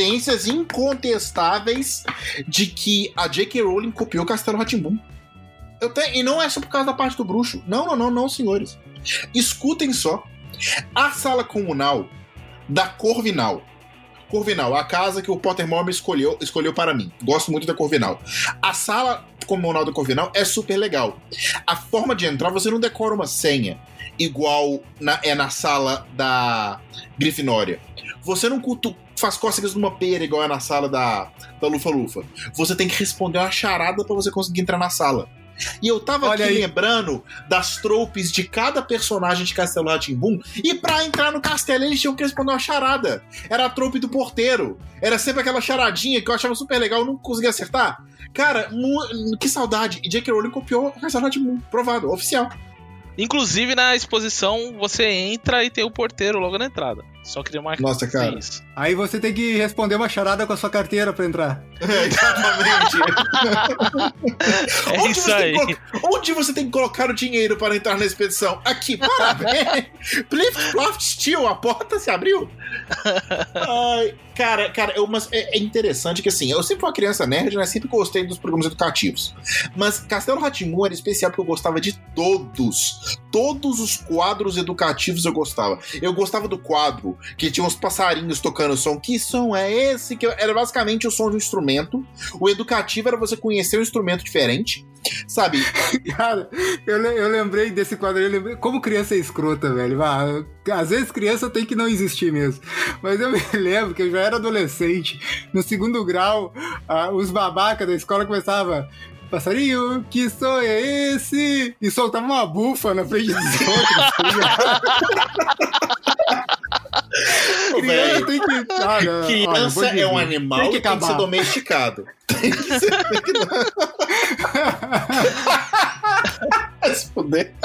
incontestáveis de que a J.K. Rowling copiou Castelo Rá-Tim-Bum. E não é só por causa da parte do bruxo. Não, senhores. Escutem só. A sala comunal da Corvinal, a casa que o Pottermore escolheu para mim. Gosto muito da Corvinal. A sala comunal da Corvinal é super legal. A forma de entrar, você não decora uma senha igual na sala da Grifinória. Você não faz cócegas numa pera igual é na sala da Lufa-Lufa. Você tem que responder uma charada para você conseguir entrar na sala. E eu tava lembrando das tropes de cada personagem de Castelo Rá-Tim-Bum, e pra entrar no castelo eles tinham que responder uma charada. Era a trope do porteiro. Era sempre aquela charadinha que eu achava super legal, eu não conseguia acertar. Cara, que saudade. E J.K. Rowling copiou Castelo Rá-Tim-Bum, provado, oficial. Inclusive na exposição você entra e tem o porteiro logo na entrada. Só queria marcar. Nossa, cara. Isso. Aí você tem que responder uma charada com a sua carteira pra entrar. Exatamente. É isso aí. Onde você tem que colocar o dinheiro para entrar na expedição? Aqui, parabéns! Plift, ploft, steel, a porta se abriu. Ai, cara, mas é interessante que assim, eu sempre fui uma criança nerd, né? Sempre gostei dos programas educativos. Mas Castelo Rá-Tim-Bum era especial porque eu gostava de todos. Todos os quadros educativos eu gostava. Eu gostava do quadro que tinha uns passarinhos tocando som. Que som é esse? Que era basicamente o som de um instrumento. O educativo era você conhecer um instrumento diferente. Sabe? Cara, eu lembrei desse quadro, eu lembrei como criança é escrota, velho. Às vezes criança tem que não existir mesmo. Mas eu me lembro que eu já era adolescente. No 2º grau, os babacas da escola começavam: passarinho, que som é esse? E soltava uma bufa na frente dos outros. Criança tem que... Criança é um animal que tem que ser domesticado. Tem que ser... Se fuder.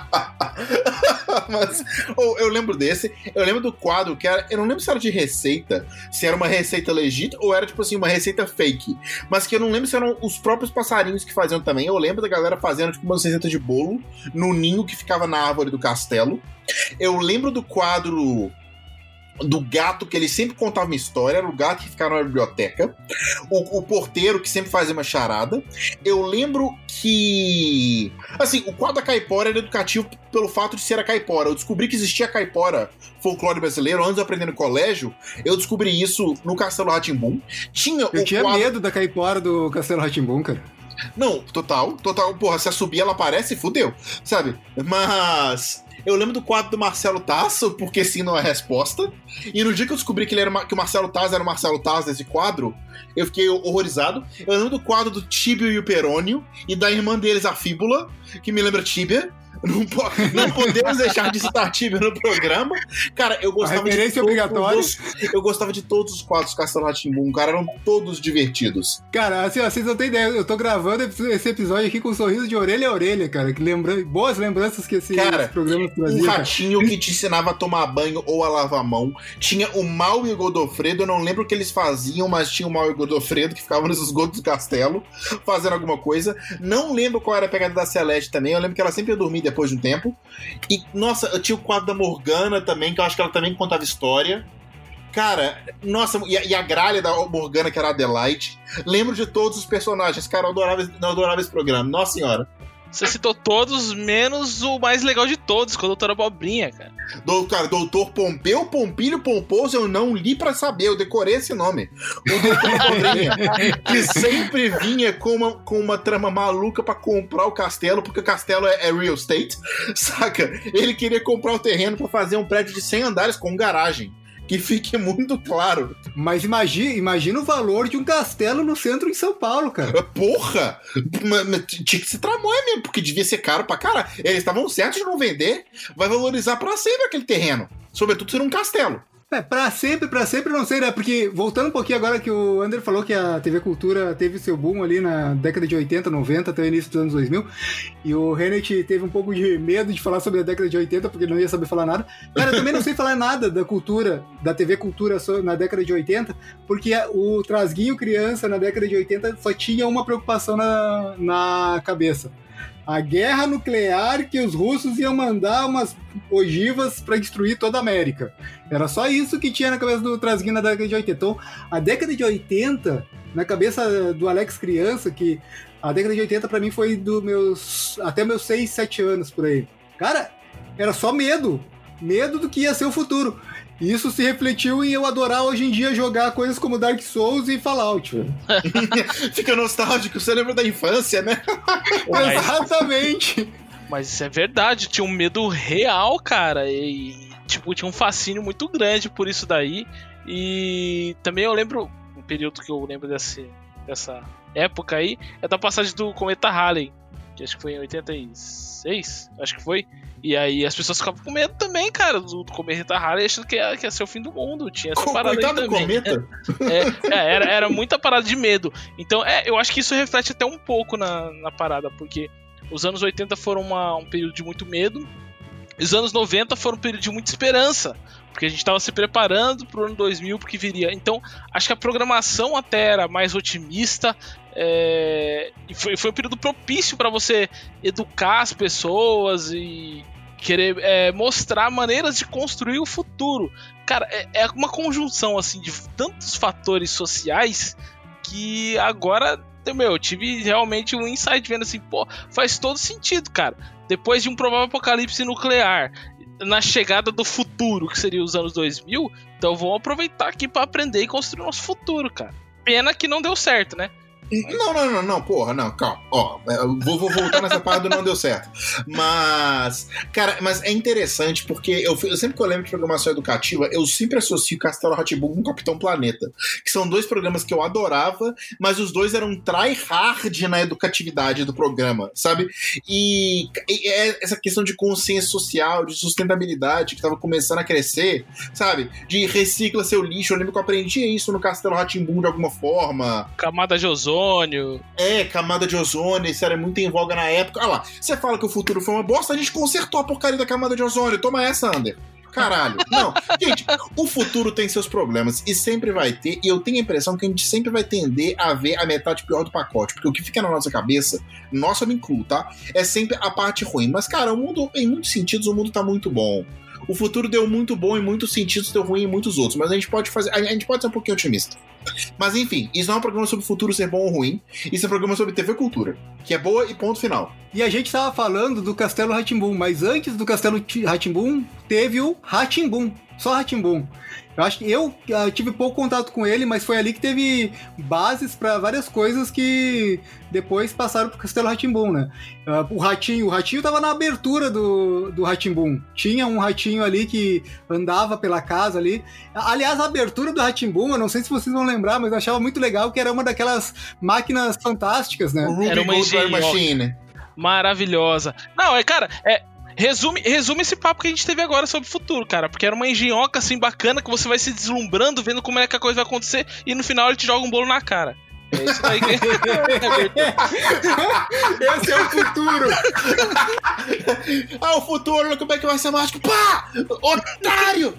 Mas eu lembro desse. Eu lembro do quadro que era... Eu não lembro se era de receita, se era uma receita legítima ou era tipo assim, uma receita fake. Mas que eu não lembro se eram os próprios passarinhos que faziam também. Eu lembro da galera fazendo tipo uma receita de bolo no ninho que ficava na árvore do castelo. Eu lembro do quadro do gato, que ele sempre contava uma história, era o gato que ficava na biblioteca, o porteiro que sempre fazia uma charada. Eu lembro que, assim, o quadro da caipora era educativo pelo fato de ser a caipora. Eu descobri que existia a caipora folclore brasileiro antes de aprender no colégio. Eu descobri isso no Castelo Rá-Tim-Bum. Eu tinha medo da caipora do Castelo Rá-Tim-Bum, cara. Não, total. Porra, se a subir ela aparece, fudeu, sabe? Mas... eu lembro do quadro do Marcelo Tasso, porque sim não é resposta. E no dia que eu descobri que o Marcelo Tasso era o Marcelo Tasso desse quadro, eu fiquei horrorizado. Eu lembro do quadro do Tíbio e o Perônio, e da irmã deles, a Fíbula, que me lembra Tíbia. Não podemos deixar de citar Tíbia no programa. Cara, eu gostava eu gostava de todos os quadros do Castelo Rá-Tim-Bum, cara, eram todos divertidos. Cara, assim, vocês não têm ideia, eu tô gravando esse episódio aqui com um sorriso de orelha a orelha, cara, que boas lembranças que esse programa trazia. Um ratinho que te ensinava a tomar banho ou a lavar a mão. Tinha o Mal e o Godofredo, eu não lembro o que eles faziam, mas tinha o Mal e o Godofredo que ficavam nos esgotos do castelo fazendo alguma coisa. Não lembro qual era a pegada da Celeste também, eu lembro que ela sempre ia dormir depois de um tempo. E, nossa, eu tinha o quadro da Morgana também, que eu acho que ela também contava história. Cara, nossa, e a gralha da Morgana, que era a Adelaide. Lembro de todos os personagens, cara, eu adorava esse programa, nossa senhora. Você citou todos, menos o mais legal de todos, com a Doutora Abobrinha, cara. Doutor Pompeu, Pompilho, Pomposo, eu não li pra saber, eu decorei esse nome. O Doutor Abobrinha, que sempre vinha com uma trama maluca pra comprar o castelo, porque o castelo é real estate, saca? Ele queria comprar o terreno pra fazer um prédio de 100 andares com garagem. Que fique muito claro. Mas imagina o valor de um castelo no centro em São Paulo, cara. Porra! Tinha que se tramóia mesmo, porque devia ser caro pra caralho. Eles estavam certos de não vender. Vai valorizar pra sempre aquele terreno. Sobretudo ser um castelo. Pra sempre não sei, né? Porque, voltando um pouquinho agora que o André falou que a TV Cultura teve seu boom ali na década de 80, 90, até o início dos anos 2000, e o Renet teve um pouco de medo de falar sobre a década de 80, porque ele não ia saber falar nada. Cara, eu também não sei falar nada da cultura, da TV Cultura na década de 80, porque o Trasguinho criança na década de 80 só tinha uma preocupação na cabeça. A guerra nuclear que os russos iam mandar umas ogivas para destruir toda a América. Era só isso que tinha na cabeça do Trasguinho na década de 80. Então, a década de 80, na cabeça do Alex criança, que a década de 80 para mim foi até meus 6, 7 anos por aí. Cara, era só medo do que ia ser o futuro. E isso se refletiu em eu adorar hoje em dia jogar coisas como Dark Souls e Fallout. Fica nostálgico, você lembra da infância, né? Exatamente. Mas isso é verdade, tinha um medo real, cara. E tipo, tinha um fascínio muito grande por isso daí. E também eu lembro, um período que eu lembro dessa época aí, é da passagem do Cometa Halley, que acho que foi em 86, acho que foi. E aí as pessoas ficavam com medo também, cara, do Cometa Halley, achando que ia ser o fim do mundo. Tinha essa parada aí também. Cometa. Era muita parada de medo. Então, eu acho que isso reflete até um pouco na parada, porque os anos 80 foram um período de muito medo. Os anos 90 foram um período de muita esperança, porque a gente estava se preparando para o ano 2000, porque viria. Então, acho que a programação até era mais otimista, e foi um período propício para você educar as pessoas e querer mostrar maneiras de construir o futuro. Cara, é uma conjunção assim de tantos fatores sociais que agora, eu tive realmente um insight vendo assim, pô, faz todo sentido, cara. Depois de um provável apocalipse nuclear, na chegada do futuro, que seria os anos 2000, então vamos aproveitar aqui pra aprender e construir nosso futuro, cara. Pena que não deu certo, né? Não, porra, não, calma. Ó, vou voltar nessa parte do não deu certo. Mas, cara, é interessante porque eu sempre que eu lembro de programação educativa, eu sempre associo Castelo Rá-Tim-Bum com Capitão Planeta, que são dois programas que eu adorava, mas os dois eram try-hard na educatividade do programa, sabe? E essa questão de consciência social, de sustentabilidade que tava começando a crescer, sabe? De recicla seu lixo. Eu lembro que eu aprendi isso no Castelo Rá-Tim-Bum de alguma forma. Camada de ozônio. Camada de ozônio, isso era muito em voga na época. Olha lá, você fala que o futuro foi uma bosta, a gente consertou a porcaria da camada de ozônio. Toma essa, Ander. Caralho. Não, gente, o futuro tem seus problemas e sempre vai ter, e eu tenho a impressão que a gente sempre vai tender a ver a metade pior do pacote, porque o que fica na nossa cabeça, nossa, eu me incluo, tá? É sempre a parte ruim. Mas, cara, o mundo, em muitos sentidos, o mundo tá muito bom. O futuro deu muito bom em muitos sentidos, deu ruim em muitos outros, mas a gente pode ser um pouquinho otimista. Mas enfim, isso não é um programa sobre o futuro ser bom ou ruim, isso é um programa sobre TV Cultura, que é boa e ponto final. E a gente tava falando do Castelo Rá-Tim-Bum, mas antes do Castelo Rá-Tim-Bum, teve o Rá-Tim-Bum, só Rá-Tim-Bum. Eu acho que eu tive pouco contato com ele, mas foi ali que teve bases para várias coisas que depois passaram pro Castelo Rá-Tim-Bum, né? O ratinho tava na abertura do Rá-Tim-Bum. Tinha um ratinho ali que andava pela casa ali. Aliás, a abertura do Rá-Tim-Bum, eu não sei se vocês vão lembrar, mas eu achava muito legal que era uma daquelas máquinas fantásticas, né? Era uma Machine. Maravilhosa. Não, Resume esse papo que a gente teve agora sobre o futuro, cara. Porque era uma engenhoca assim bacana que você vai se deslumbrando, vendo como é que a coisa vai acontecer e no final ele te joga um bolo na cara. É isso aí que Esse é o futuro. O futuro, como é que vai ser mágico? Pá! Otário!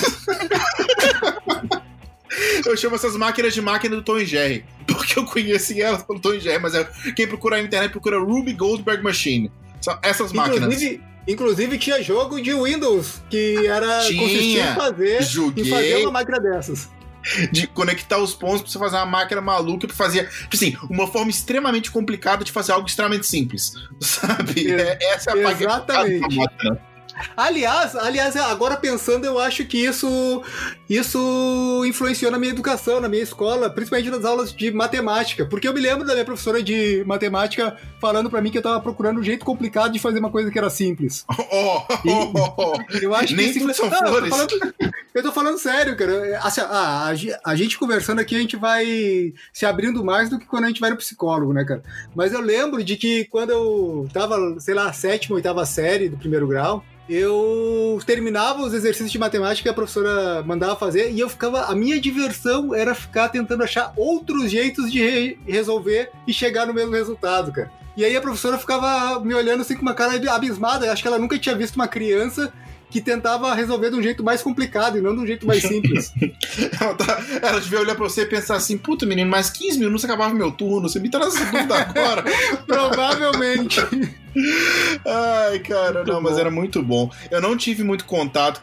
Eu chamo essas máquinas de máquina do Tom e Jerry, porque eu conheci elas pelo Tom e Jerry, mas quem procura na internet procura Ruby Goldberg Machine. São essas máquinas. Inclusive tinha jogo de Windows que consistia em fazer uma máquina dessas. De conectar os pontos pra você fazer uma máquina maluca que fazia, assim, uma forma extremamente complicada de fazer algo extremamente simples, sabe? Essa é a máquina. Aliás, agora pensando, eu acho que isso influenciou na minha educação, na minha escola, principalmente nas aulas de matemática, porque eu me lembro da minha professora de matemática falando pra mim que eu tava procurando um jeito complicado de fazer uma coisa que era simples. Eu acho nem que tudo são flores. Eu tô falando sério, cara. Assim, a gente conversando aqui, a gente vai se abrindo mais do que quando a gente vai no psicólogo, né, cara? Mas eu lembro de que quando eu tava, sei lá, 7ª, 8ª série do primeiro grau, eu terminava os exercícios de matemática que a professora mandava fazer e a minha diversão era ficar tentando achar outros jeitos de resolver e chegar no mesmo resultado, cara. E aí a professora ficava me olhando assim com uma cara abismada. Acho que ela nunca tinha visto uma criança que tentava resolver de um jeito mais complicado e não de um jeito mais simples. Ela devia olhar pra você e pensar assim, puta menino, mais 15 minutos acabava meu turno, você me traz essa dúvida agora. Provavelmente. Ai, cara, não, mas era muito bom. Eu não tive muito contato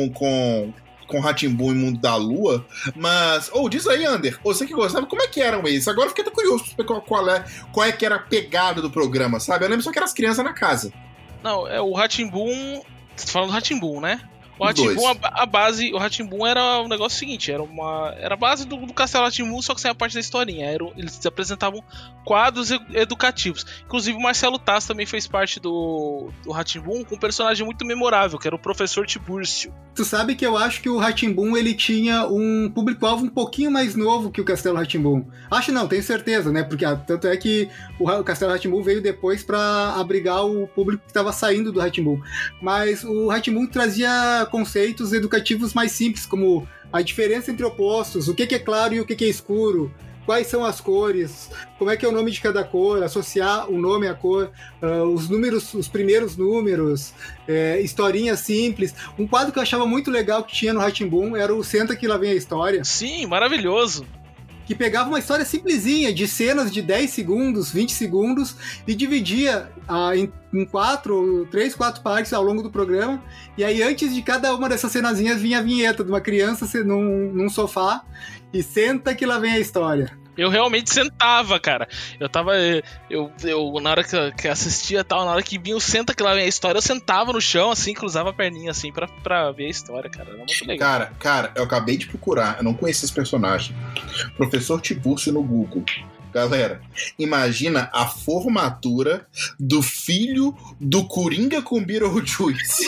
com Rá-Tim-Bum e Mundo da Lua, mas... diz aí, Ander, você que gostava, como é que eram esses? Agora eu fiquei até curioso pra saber qual é que era a pegada do programa, sabe? Eu lembro só que eram as crianças na casa. Não, o Rá-Tim-Bum... Você tá falando do Rá-Tim-Bum, né? O Rá-Tim-Bum, a base... O Rá-Tim-Bum era um negócio seguinte, era a base do Castelo Rá-Tim-Bum, só que sem a parte da historinha. Eles apresentavam quadros educativos. Inclusive o Marcelo Taz também fez parte do Rá-Tim-Bum com um personagem muito memorável, que era o Professor Tibúrcio. Tu sabe que eu acho que o Rá-Tim-Bum, ele tinha um público-alvo um pouquinho mais novo que o Castelo Rá-Tim-Bum. Acho não, tenho certeza, né? Porque tanto é que o Castelo Rá-Tim-Bum veio depois pra abrigar o público que estava saindo do Rá-Tim-Bum. Mas o Rá-Tim-Bum trazia conceitos educativos mais simples, como a diferença entre opostos, o que é claro e o que é escuro, quais são as cores, como é que é o nome de cada cor, associar o nome à cor, os números, os primeiros números, historinhas simples. Um quadro que eu achava muito legal que tinha no Rá-Tim-Bum era o Senta Que Lá Vem a História. Sim, maravilhoso. Que pegava uma história simplesinha, de cenas de 10 segundos, 20 segundos, e dividia em 3, 4 partes ao longo do programa. E aí, antes de cada uma dessas cenazinhas, vinha a vinheta de uma criança num sofá, e senta que lá vem a história. Eu realmente sentava, cara. Eu na hora que assistia tal, na hora que vinha o Senta Que Lá Vem a História, eu sentava no chão, assim, cruzava a perninha, assim, pra ver a história, cara. Era muito legal. Cara, eu acabei de procurar, eu não conhecia esse personagem. Professor Tiburcio no Google. Galera, imagina a formatura do filho do Coringa com Beetlejuice.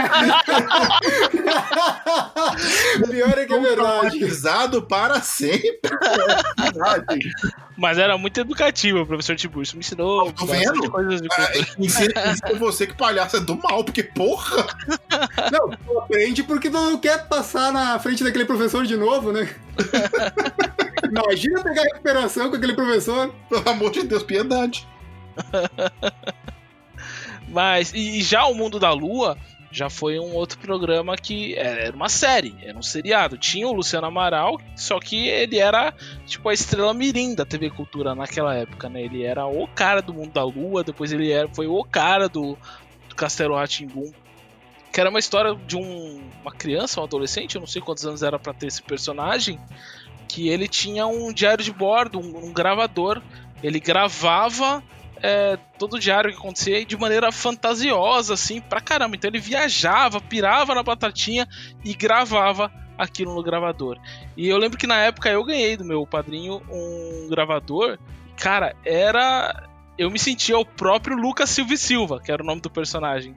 Pior é que é verdade. Traumatizado para sempre. Mas era muito educativo o professor Tiburcio. Me ensinou bastante coisas de ensina você que palhaço é do mal, porque porra! Não, tu aprende porque tu não quer passar na frente daquele professor de novo, né? Imagina pegar recuperação com aquele professor. Pelo amor de Deus, piedade. Mas, e já o Mundo da Lua já foi um outro programa que era uma série, era um seriado. Tinha o Luciano Amaral, só que ele era tipo a estrela mirim da TV Cultura naquela época, né? Ele era o cara do Mundo da Lua, depois ele foi o cara do Castelo Rá-Tim-Bum, que era uma história de uma criança, um adolescente, eu não sei quantos anos era pra ter esse personagem, que ele tinha um diário de bordo, um gravador. Ele gravava todo o diário que acontecia de maneira fantasiosa, assim, pra caramba. Então ele viajava, pirava na batatinha e gravava aquilo no gravador. E eu lembro que na época eu ganhei do meu padrinho um gravador. Cara, eu me sentia o próprio Lucas Silva e Silva, que era o nome do personagem.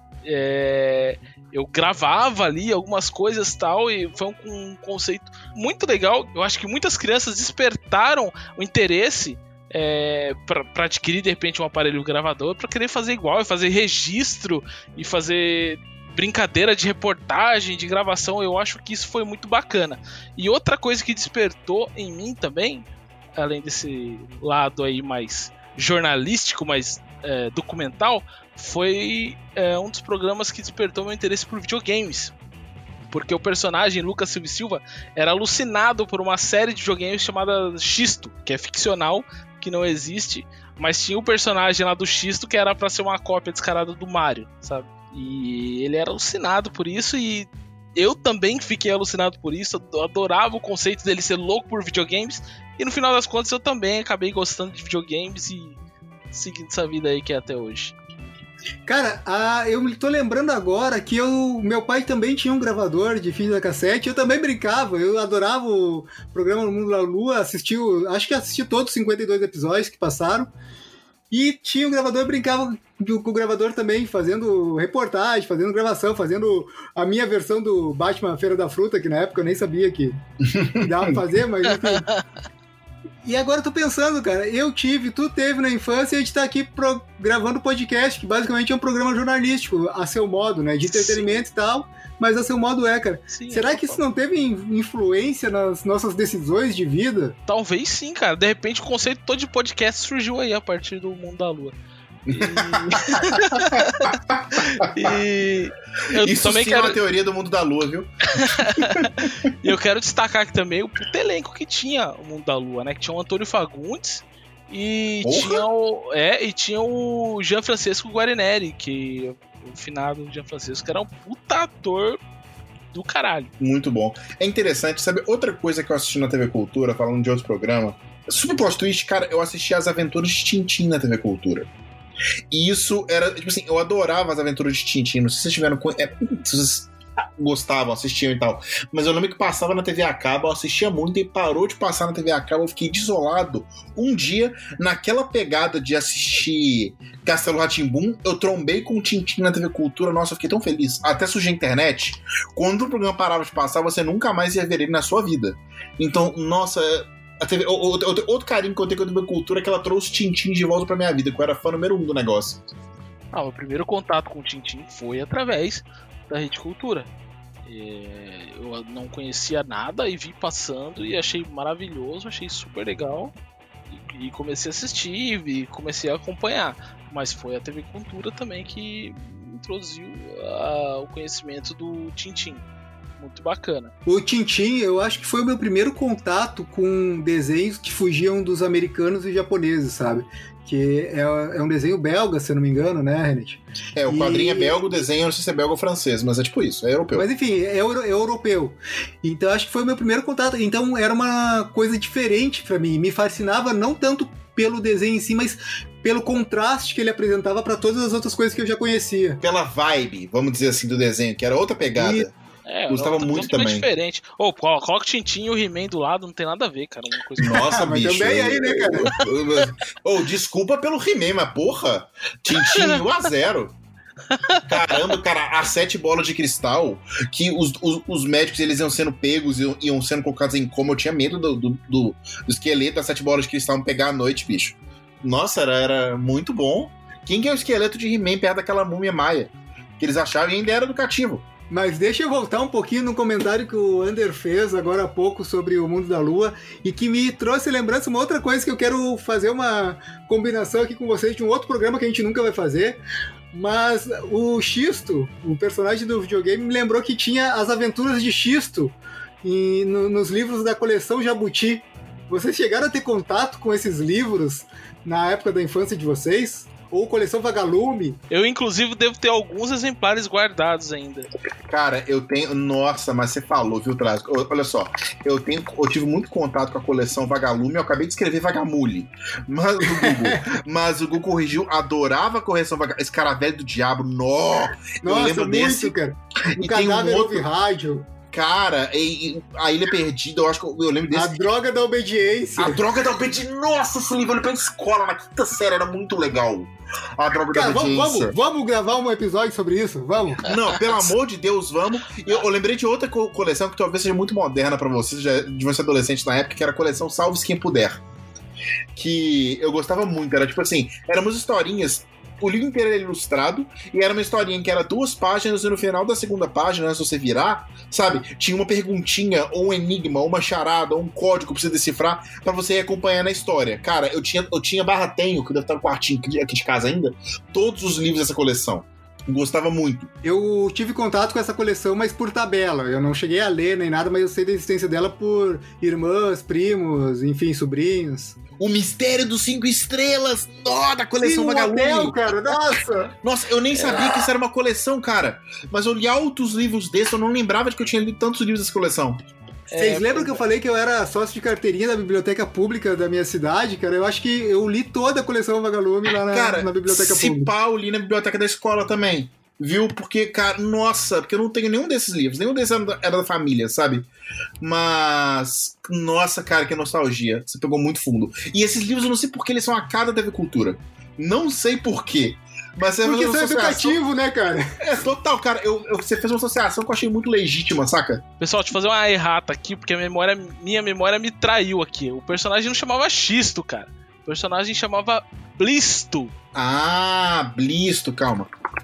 Eu gravava ali algumas coisas tal, e foi um conceito muito legal. Eu acho que muitas crianças despertaram o interesse para adquirir de repente um aparelho gravador, para querer fazer igual, e fazer registro e fazer brincadeira de reportagem, de gravação. Eu acho que isso foi muito bacana. E outra coisa que despertou em mim também, além desse lado aí mais jornalístico, mais documental, foi um dos programas que despertou meu interesse por videogames. Porque o personagem Lucas Silva e Silva era alucinado por uma série de videogames chamada Xisto, que é ficcional, que não existe, mas tinha o personagem lá do Xisto que era pra ser uma cópia descarada do Mario, sabe? E ele era alucinado por isso, e eu também fiquei alucinado por isso. Eu adorava o conceito dele ser louco por videogames, e no final das contas eu também acabei gostando de videogames e seguindo essa vida aí que é até hoje. Cara, eu me tô lembrando agora que meu pai também tinha um gravador de fita cassete. Eu também brincava, eu adorava o programa No Mundo da Lua, acho que assisti todos os 52 episódios que passaram. E tinha um gravador, eu brincava com o gravador também, fazendo reportagem, fazendo gravação, fazendo a minha versão do Batman Feira da Fruta, que na época eu nem sabia que dava pra fazer, mas enfim. E agora eu tô pensando, cara, tu teve na infância, e a gente tá aqui gravando podcast, que basicamente é um programa jornalístico, a seu modo, né, de entretenimento. Sim. E tal, mas a seu modo cara. Sim, será que isso não teve influência nas nossas decisões de vida? Talvez sim, cara, de repente o conceito todo de podcast surgiu aí a partir do Mundo da Lua. Isso também sim é uma teoria do Mundo da Lua, viu? E eu quero destacar aqui também o puto elenco que tinha o Mundo da Lua, né? Que tinha o Antônio Fagundes e tinha o Jean Francisco Guarineri, que o finado Jean Francisco, que era um puta ator do caralho. Muito bom. É interessante, sabe? Outra coisa que eu assisti na TV Cultura, falando de outro programa, super plot twist, cara, eu assisti As Aventuras de Tintim na TV Cultura. E isso era, tipo assim, eu adorava As Aventuras de Tintim. Não sei se vocês tiveram. Se vocês gostavam, assistiam e tal. Mas eu lembro que passava na TV a cabo, eu assistia muito e parou de passar na TV a cabo. Eu fiquei desolado. Um dia, naquela pegada de assistir Castelo Rá-Tim-Bum, eu trombei com o Tintim na TV Cultura. Nossa, eu fiquei tão feliz. Até surgiu a internet. Quando o programa parava de passar, você nunca mais ia ver ele na sua vida. Então, nossa. Outro carinho que eu tenho com a TV Cultura é que ela trouxe Tintim de volta pra minha vida, que eu era fã número 1 do negócio. O primeiro contato com o Tintim foi através da Rede Cultura. Eu não conhecia nada e vi passando e achei maravilhoso, achei super legal. E comecei a assistir e comecei a acompanhar. Mas foi a TV Cultura também que introduziu o conhecimento do Tintin. Muito bacana. O Tintin, eu acho que foi o meu primeiro contato com desenhos que fugiam dos americanos e japoneses, sabe? Que é um desenho belga, se eu não me engano, né, Renet? O quadrinho é belga, o desenho não sei se é belga ou francês, mas é tipo isso, é europeu. Mas enfim, é europeu. Então acho que foi o meu primeiro contato. Então era uma coisa diferente pra mim. Me fascinava não tanto pelo desenho em si, mas pelo contraste que ele apresentava pra todas as outras coisas que eu já conhecia. Pela vibe, vamos dizer assim, do desenho, que era outra pegada. Gostava muito também. Diferente. Coloca o Tintin e o He-Man do lado, não tem nada a ver, cara. Uma coisa Nossa, mas bicho. também aí, né, cara? Desculpa pelo He-Man, mas porra, Tintin 1-0. Caramba, cara, as 7 bolas de cristal, que os médicos eles iam sendo pegos, iam sendo colocados em coma. Eu tinha medo do esqueleto das 7 bolas de cristal me pegar à noite, bicho. Nossa, era muito bom. Quem que é o esqueleto de He-Man perto daquela múmia maia? Que eles achavam e ainda era educativo. Mas deixa eu voltar um pouquinho no comentário que o Ander fez agora há pouco sobre o Mundo da Lua e que me trouxe lembrança uma outra coisa que eu quero fazer uma combinação aqui com vocês de um outro programa que a gente nunca vai fazer. Mas o Xisto, o personagem do videogame, me lembrou que tinha as aventuras de Xisto nos livros da coleção Jabuti. Vocês chegaram a ter contato com esses livros na época da infância de vocês? Ou coleção Vagalume? Eu, inclusive, devo ter alguns exemplares guardados ainda. Cara, eu tenho... Nossa, mas você falou, viu, Trágico? Olha só, eu tive muito contato com a coleção Vagalume, eu acabei de escrever Vagamule. Mas o Google, mas o Google corrigiu, adorava a correção Vagalume. Esse cara velho do diabo, Nossa, eu lembro muito, desse. Cara. O E cadáver tem um outro... ouve rádio. Cara, a Ilha Perdida, eu acho que eu lembro desse. A Droga da Obediência. A Droga da Obediência. Nossa, esse livro eu li pra escola na 5ª série, era muito legal. A Droga da Obediência. Vamos gravar um episódio sobre isso? Vamos? Não, pelo amor de Deus, vamos. Eu lembrei de outra coleção que talvez seja muito moderna pra vocês, já deviam ser adolescente na época, que era a coleção Salve-se Quem Puder. Que eu gostava muito, era tipo assim, eram umas historinhas. O livro inteiro era ilustrado e era uma historinha que era 2 páginas e no final da 2ª página, antes de você virar, sabe, tinha uma perguntinha ou um enigma, ou uma charada, ou um código pra você decifrar pra você ir acompanhando a história. Cara, eu tinha tenho, que deve estar no quartinho aqui de casa ainda, todos os livros dessa coleção. Gostava muito. Eu tive contato com essa coleção, mas por tabela. Eu não cheguei a ler nem nada, mas eu sei da existência dela por irmãs, primos, enfim, sobrinhos. O Mistério dos 5 Estrelas! Da coleção Vagalume! Hotel, cara, nossa! Nossa, eu nem sabia que isso era uma coleção, cara. Mas eu li altos livros desses, eu não lembrava de que eu tinha lido tantos livros dessa coleção. Vocês lembram que eu falei que eu era sócio de carteirinha da biblioteca pública da minha cidade, cara? Eu acho que eu li toda a coleção Vagalume lá na biblioteca pública. Se pá, eu li na biblioteca da escola também. Viu? Porque, cara, nossa, porque eu não tenho nenhum desses livros. Nenhum desses era da família, sabe? Mas, nossa, cara, que nostalgia. Você pegou muito fundo. E esses livros, eu não sei porque eles são a cada TV Cultura. Não sei porquê. Mas porque isso é educativo, né, cara? É, total, cara. Você fez uma associação que eu achei muito legítima, saca? Pessoal, deixa eu fazer uma errata aqui, porque minha memória me traiu aqui. O personagem não chamava Xisto, cara. O personagem chamava Blisto. Ah, Blisto, calma.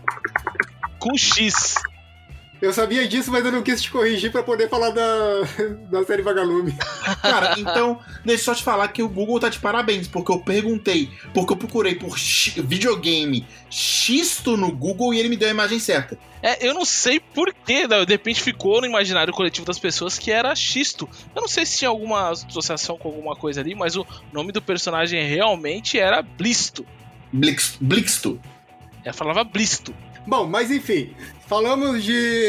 Com X. Eu sabia disso, mas eu não quis te corrigir pra poder falar da série Vagalume. Cara, então, deixa eu só te falar que o Google tá de parabéns, porque eu procurei por videogame Xisto no Google e ele me deu a imagem certa. Eu não sei porquê, de repente ficou no imaginário coletivo das pessoas que era Xisto. Eu não sei se tinha alguma associação com alguma coisa ali, mas o nome do personagem realmente era Blisto. Blixto. Falava Blisto. Bom, mas enfim, falamos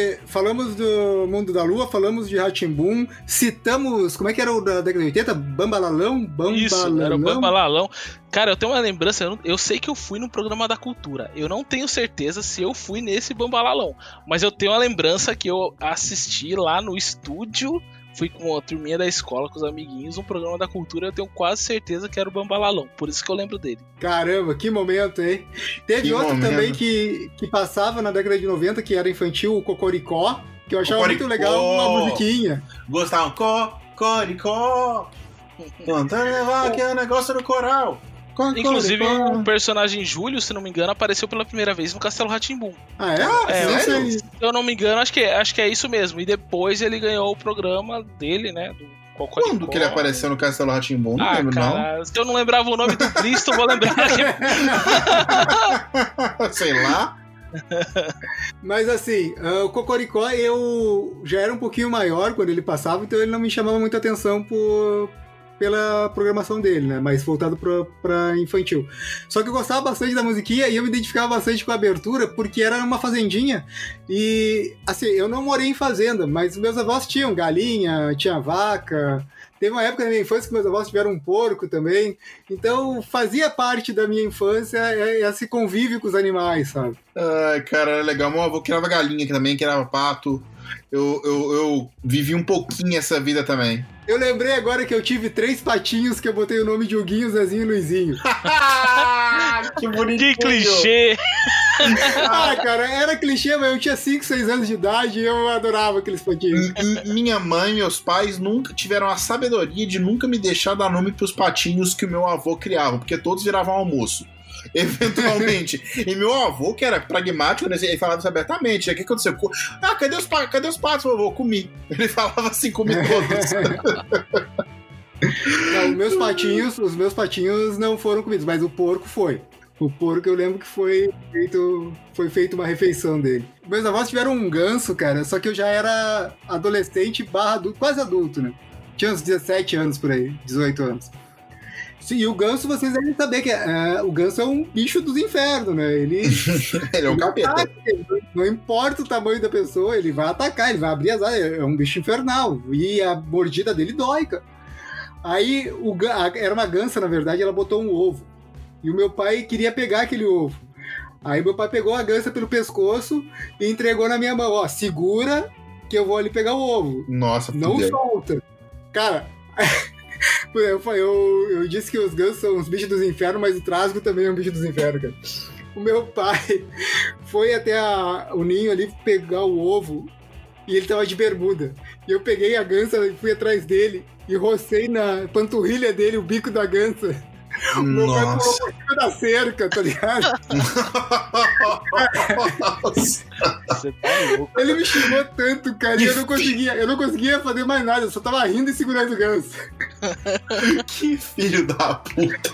do Mundo da Lua, falamos de Rá-Tim-Bum, citamos, como é que era o da década de 80? Bambalalão? Isso, era o Bambalalão. Cara, eu tenho uma lembrança, eu sei que eu fui no programa da Cultura, eu não tenho certeza se eu fui nesse Bambalalão, mas eu tenho uma lembrança que eu assisti lá no estúdio, fui com a turminha da escola, com os amiguinhos, um programa da Cultura, eu tenho quase certeza que era o Bambalalão, por isso que eu lembro dele. Caramba, que momento, hein? Teve outro também que passava na década de 90, que era infantil, o Cocoricó, que eu achava muito legal, uma musiquinha. Gostava, Cocoricó, tentando levar aquele negócio do coral. Inclusive, o personagem Júlio, se não me engano, apareceu pela primeira vez no Castelo Rá-Tim-Bum. Ah, é? Se eu não me engano, acho que é isso mesmo. E depois ele ganhou o programa dele, né? Quando que ele apareceu no Castelo Rá-Tim-Bum? Não lembro, cara, não. Se eu não lembrava o nome do Cristo, eu vou lembrar. Sei lá. Mas assim, o Cocoricó eu já era um pouquinho maior quando ele passava, então ele não me chamava muita atenção pela programação dele, né? Mais voltado pra infantil. Só que eu gostava bastante da musiquinha e eu me identificava bastante com a abertura, porque era uma fazendinha e, assim, eu não morei em fazenda, mas meus avós tinham galinha, tinha vaca. Teve uma época na minha infância que meus avós tiveram um porco também. Então fazia parte da minha infância esse convívio com os animais, sabe? Ai, cara, era legal. Meu avô criava galinha aqui também, criava pato. Eu vivi um pouquinho essa vida também. Eu lembrei agora que eu tive 3 patinhos que eu botei o nome de Huguinho, Zezinho e Luizinho. Que bonitinho. Que clichê! Cara, era clichê, mas eu tinha 5, 6 anos de idade e eu adorava aqueles patinhos. Minha mãe e meus pais nunca tiveram a sabedoria de nunca me deixar dar nome pros patinhos que o meu avô criava, porque todos viravam almoço. Eventualmente. E meu avô, que era pragmático, ele falava isso abertamente. O que aconteceu? Cadê os patos, vovô? Comi. Ele falava assim, comi todos. Não, os meus patinhos não foram comidos, mas o porco foi. O porco eu lembro que foi feito uma refeição dele. Meus avós tiveram um ganso, cara, só que eu já era adolescente / adulto, quase adulto, né? Tinha uns 17 anos por aí, 18 anos. Sim, e o ganso, vocês devem saber que o ganso é um bicho dos infernos, né? Ele é um capeta. Não importa o tamanho da pessoa, ele vai atacar, ele vai abrir as asas, é um bicho infernal. E a mordida dele dói, cara. Aí, era uma gansa, na verdade, ela botou um ovo. E o meu pai queria pegar aquele ovo. Aí meu pai pegou a gansa pelo pescoço e entregou na minha mão. Ó, segura que eu vou ali pegar o ovo. Nossa, não fudeu. Solta. Cara... Eu disse que os gansos são os bichos dos infernos, mas o trasgo também é um bicho dos infernos, cara. O meu pai foi até o ninho ali pegar o ovo e ele tava de bermuda. E eu peguei a gansa e fui atrás dele e rocei na panturrilha dele o bico da gansa. O meu pai pulou por cima da cerca, tá ligado? Você tá louco. Ele me xingou tanto, cara, e eu não conseguia fazer mais nada, eu só tava rindo e segurando o ganso. Que filho da puta.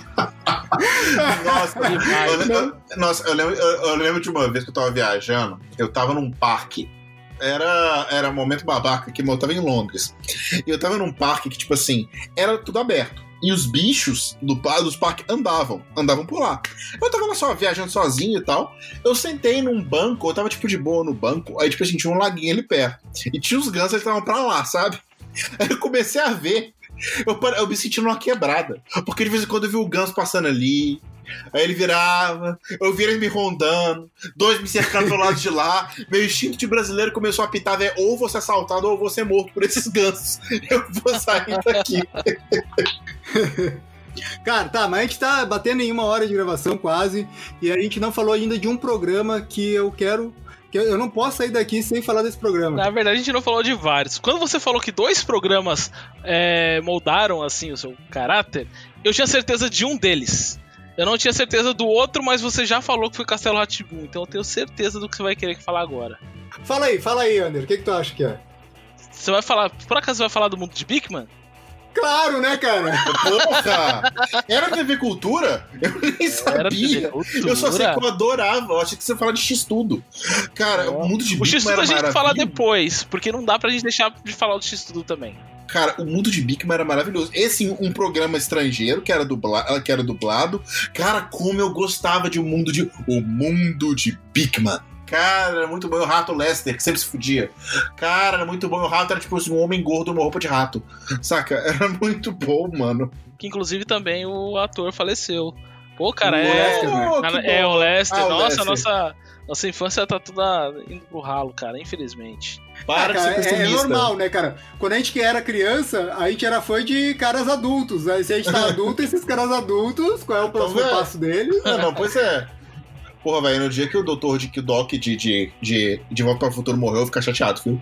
Nossa, eu lembro de uma vez que eu tava viajando, eu tava num parque. Era um momento babaca, que eu tava em Londres. E eu tava num parque que, tipo assim, era tudo aberto. E os bichos dos parques andavam por lá. Eu tava lá só viajando sozinho e tal. Eu sentei num banco, eu tava tipo de boa no banco. Aí tipo assim, tinha um laguinho ali perto. E tinha os gansos que estavam pra lá, sabe? Aí eu comecei a ver. Eu me senti numa quebrada. Porque de vez em quando eu vi o ganso passando ali. Aí ele virava, eu vi ele me rondando, 2 me cercando do lado de lá. Meu instinto de brasileiro começou a apitar: ou vou ser assaltado ou vou ser morto por esses gansos. Eu vou sair daqui. Cara, tá, mas a gente tá batendo em 1 hora de gravação quase. E a gente não falou ainda de um programa que eu quero. Que eu não posso sair daqui sem falar desse programa. Na verdade, a gente não falou de vários. Quando você falou que 2 programas moldaram assim o seu caráter, eu tinha certeza de um deles. Eu não tinha certeza do outro, mas você já falou que foi Castelo Rá-Tim-Bum, então eu tenho certeza do que você vai querer falar agora. Fala aí, Ander, o que tu acha que é? Você vai falar, por acaso você vai falar do mundo de Big Man? Claro, né, cara? Porra! Era TV Cultura? Eu nem sabia. Eu só sei que eu adorava. Eu achei que você falava de X-Tudo. Cara, o mundo de Big Man era X-Tudo a gente fala depois, porque não dá pra gente deixar de falar do X-Tudo também. Cara, o mundo de Big Man era maravilhoso. Esse um programa estrangeiro que era dublado. Cara, como eu gostava de O Mundo de Big Man. Cara, era muito bom. O Rato Lester, que sempre se fudia. Cara, era muito bom. O Rato era tipo um homem gordo numa roupa de rato. Saca? Era muito bom, mano. Que inclusive também o ator faleceu. Pô, cara, o Lester. Nossa infância tá toda indo pro ralo, cara, infelizmente. É normal, né, cara? Quando a gente era criança, a gente era fã de caras adultos. Aí se a gente tá adulto, esses caras adultos, qual é o próximo passo deles? Não, pois é. Porra, velho, no dia que o doutor de Doc de Volta para o Futuro morreu, eu vou ficar chateado, viu?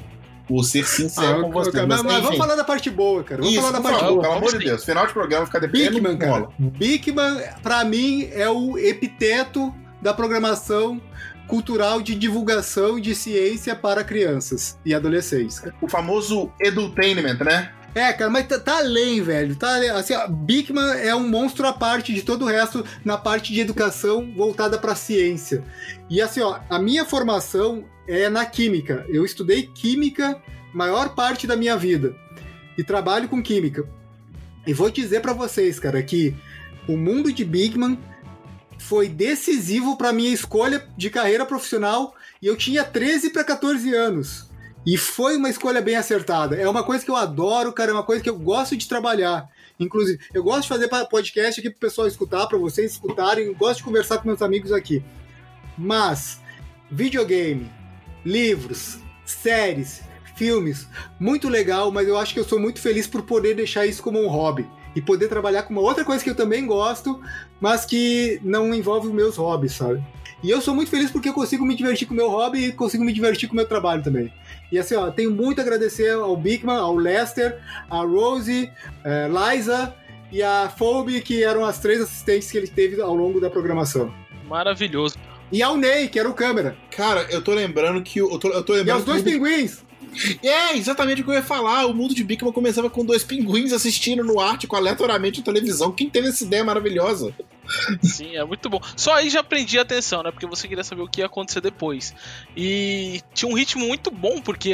Vou ser sincero com você. Mas vamos falar da parte boa, cara. Vamos falar da parte boa. Pelo amor de Deus. Final de programa fica dependendo. Big Man, cara. Big Man, pra mim, é o epiteto da programação cultural de divulgação de ciência para crianças e adolescentes, cara. O famoso edutainment, né? Cara, mas tá além, velho. Tá além. Assim, Big Man é um monstro à parte de todo o resto na parte de educação voltada pra ciência. E assim, a minha formação é na química. Eu estudei química maior parte da minha vida. E trabalho com química. E vou dizer pra vocês, cara, que o mundo de Big Man foi decisivo pra minha escolha de carreira profissional. E eu tinha 13 para 14 anos. E foi uma escolha bem acertada. É uma coisa que eu adoro, cara. É uma coisa que eu gosto de trabalhar. Inclusive, eu gosto de fazer podcast aqui pro pessoal escutar, pra vocês escutarem. Eu gosto de conversar com meus amigos aqui. Mas, videogame, livros, séries, filmes, muito legal, mas eu acho que eu sou muito feliz por poder deixar isso como um hobby. E poder trabalhar com uma outra coisa que eu também gosto, mas que não envolve os meus hobbies, sabe? E eu sou muito feliz porque eu consigo me divertir com o meu hobby e consigo me divertir com o meu trabalho também. E assim, tenho muito a agradecer ao Big Man, ao Lester, a Rosie, Liza e a Phoebe, que eram as 3 assistentes que ele teve ao longo da programação. Maravilhoso. E ao Ney, que era o câmera. Cara, eu tô lembrando que... Eu tô lembrando e aos 2 pinguins. É, exatamente o que eu ia falar. O mundo de Big Man começava com 2 pinguins assistindo no Ártico aleatoriamente na televisão. Quem teve essa ideia maravilhosa? Sim, é muito bom. Só aí já prendi a atenção, né? Porque você queria saber o que ia acontecer depois. E tinha um ritmo muito bom, porque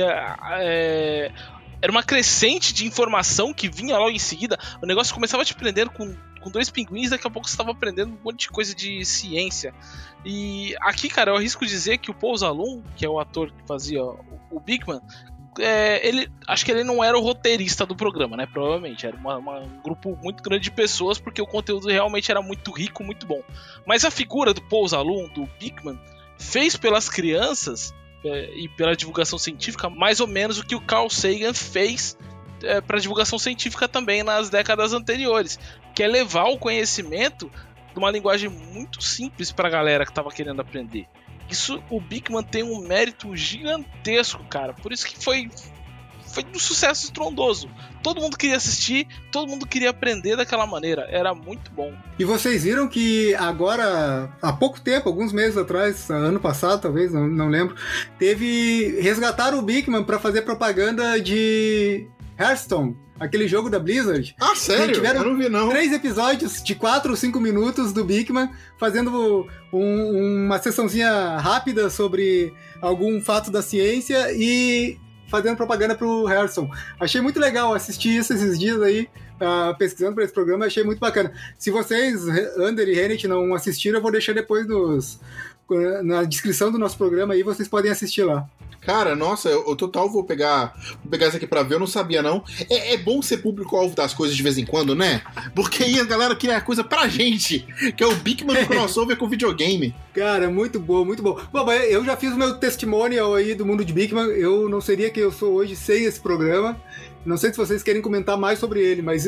era uma crescente de informação que vinha logo em seguida. O negócio começava te prendendo com 2 pinguins, daqui a pouco você estava aprendendo um monte de coisa de ciência. E aqui, cara, eu arrisco dizer que o Paul Zaloom, que é o ator que fazia o Big Man, acho que ele não era o roteirista do programa, né? Provavelmente, era um grupo muito grande de pessoas, porque o conteúdo realmente era muito rico, muito bom. Mas a figura do Paul Zaloom, do Big Man, fez pelas crianças e pela divulgação científica mais ou menos o que o Carl Sagan fez para divulgação científica também nas décadas anteriores, que é levar o conhecimento de uma linguagem muito simples para a galera que estava querendo aprender. Isso, o Big Man tem um mérito gigantesco, cara. Por isso que foi um sucesso estrondoso. Todo mundo queria assistir, todo mundo queria aprender daquela maneira. Era muito bom. E vocês viram que agora, há pouco tempo, alguns meses atrás, ano passado talvez, não lembro, resgataram o Big Man para fazer propaganda de Hearthstone, aquele jogo da Blizzard. Ah, sério? Tiveram eu não vi, não. 3 episódios de 4 ou 5 minutos do Big Man fazendo uma sessãozinha rápida sobre algum fato da ciência e fazendo propaganda pro Hearthstone. Achei muito legal assistir isso esses dias aí, pesquisando para esse programa, achei muito bacana. Se vocês, Ander e Rennet, não assistiram, eu vou deixar depois na descrição do nosso programa aí, vocês podem assistir lá. Cara, nossa, eu total vou pegar isso aqui pra ver, eu não sabia não. É bom ser público-alvo das coisas de vez em quando, né? Porque aí a galera cria coisa pra gente, que é o Big Man do crossover com videogame. Cara, muito bom, muito bom. Bom, eu já fiz o meu testimonial aí do mundo de Big Man, eu não seria quem eu sou hoje sem esse programa. Não sei se vocês querem comentar mais sobre ele, mas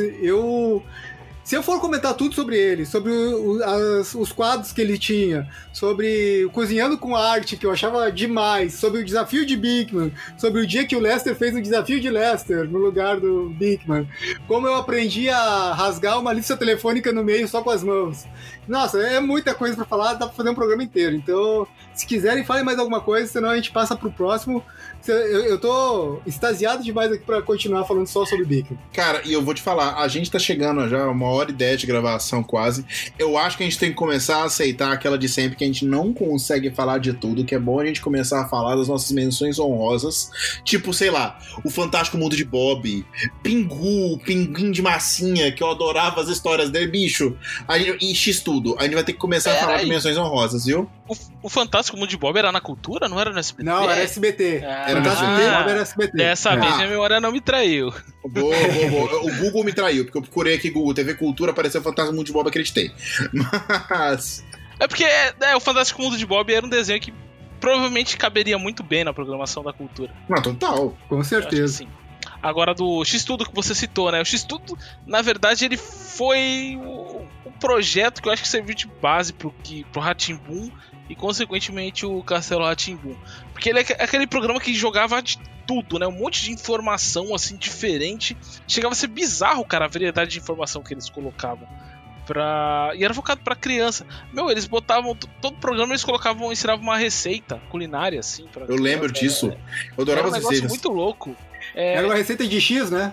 se eu for comentar tudo sobre ele, sobre os quadros que ele tinha, sobre o Cozinhando com Arte, que eu achava demais, sobre o desafio de Big Man, sobre o dia que o Lester fez o desafio de Lester no lugar do Big Man, como eu aprendi a rasgar uma lista telefônica no meio só com as mãos. Nossa, é muita coisa pra falar, dá pra fazer um programa inteiro. Então, se quiserem, falem mais alguma coisa, senão a gente passa pro próximo. Eu tô extasiado demais aqui pra continuar falando só sobre Big Man. Cara, e eu vou te falar, a gente tá chegando já a 1h10 de gravação quase. Eu acho que a gente tem que começar a aceitar aquela de sempre, que a gente não consegue falar de tudo, que é bom a gente começar a falar das nossas menções honrosas. Tipo, sei lá, o Fantástico Mundo de Bob, Pingu, Pinguim de Massinha, que eu adorava as histórias dele, bicho. E X-Tudo. A gente vai ter que começar a falar de menções honrosas, viu? O Fantástico Mundo de Bob era na Cultura? Não era no SBT? Não, era SBT. Fantástico Mundo de Bob era SBT. Dessa vez minha memória não me traiu. Boa. O Google me traiu, porque eu procurei aqui Google TV Cultura, apareceu o Fantástico Mundo de Bob, acreditei. Mas... É porque o Fantástico Mundo de Bob era um desenho que provavelmente caberia muito bem na programação da Cultura. Não, total. Com certeza. Agora, do X-Tudo que você citou, né? O X-Tudo, na verdade, ele foi o projeto que eu acho que serviu de base pro Rá-Tim-Bum e, consequentemente, o Castelo Rá-Tim-Bum. Porque ele é aquele programa que jogava de tudo, né? Um monte de informação, assim, diferente. Chegava a ser bizarro, cara, a variedade de informação que eles colocavam. E era focado pra criança. Meu, eles botavam... Todo programa eles ensinavam uma receita culinária, assim. Pra eu lembro disso. Eu adorava as receitas. Era um negócio muito louco. Era uma receita de X, né?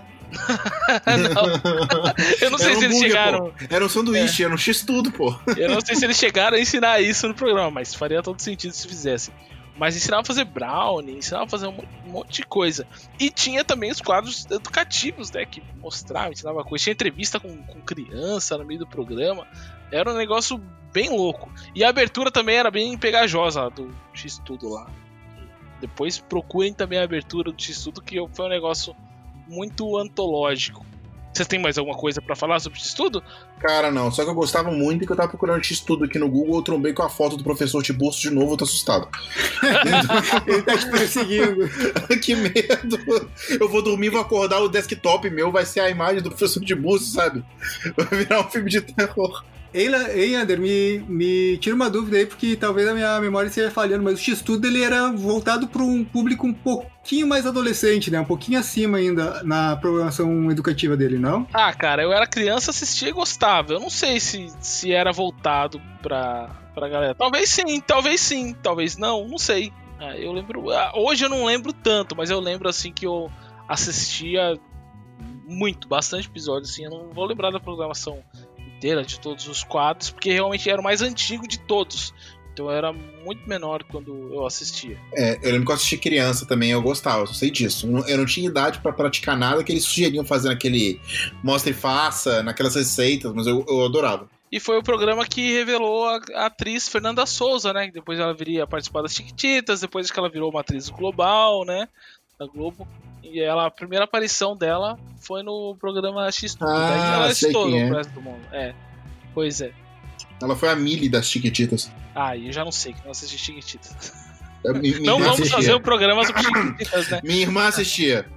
Eu não sei se eles chegaram. Era um sanduíche, era um X tudo, pô. Eu não sei se eles chegaram a ensinar isso no programa, mas faria todo sentido se fizessem. Mas ensinava a fazer brownie, ensinava a fazer um monte de coisa. E tinha também os quadros educativos, né? Que mostravam, ensinava coisa. Tinha entrevista com criança no meio do programa. Era um negócio bem louco. E a abertura também era bem pegajosa do X-Tudo lá. Depois procurem também a abertura do X-Tudo, que foi um negócio muito antológico. Vocês têm mais alguma coisa pra falar sobre X-Tudo? Cara, não. Só que eu gostava muito e que eu tava procurando X-Tudo aqui no Google, eu trombei com a foto do professor Tiburcio de novo, eu tô assustado. Ele tá te perseguindo. Que medo. Eu vou dormir, vou acordar, o desktop meu vai ser a imagem do professor Tiburcio, sabe? Vai virar um filme de terror. Ei, Ander, me tira uma dúvida aí, porque talvez a minha memória esteja falhando, mas o X-Tudo ele era voltado para um público um pouquinho mais adolescente, né? Um pouquinho acima ainda na programação educativa dele, não? Ah, cara, eu era criança, assistia e gostava. Eu não sei se era voltado pra galera. Talvez sim, talvez não sei. Eu lembro. Hoje eu não lembro tanto, mas eu lembro assim que eu assistia bastante episódios, assim. Eu não vou lembrar da programação inteira, de todos os quadros, porque realmente era o mais antigo de todos. Então eu era muito menor quando eu assistia. Eu lembro que eu assisti criança também, eu gostava, eu sei disso. Eu não tinha idade pra praticar nada que eles sugeriam fazer naquele mostra e faça, naquelas receitas, mas eu adorava. E foi o programa que revelou a atriz Fernanda Souza, né? Depois ela viria participar das Chiquititas, depois que ela virou uma atriz global, né? Da Globo. E a primeira aparição dela foi no programa X-Tudo. Daí ela estourou pro resto do mundo. Pois é. Ela foi a Millie das Chiquititas. Eu já não sei, que não assisti Chiquititas. Não vamos fazer um programa sobre Chiquititas, né? Minha irmã assistia.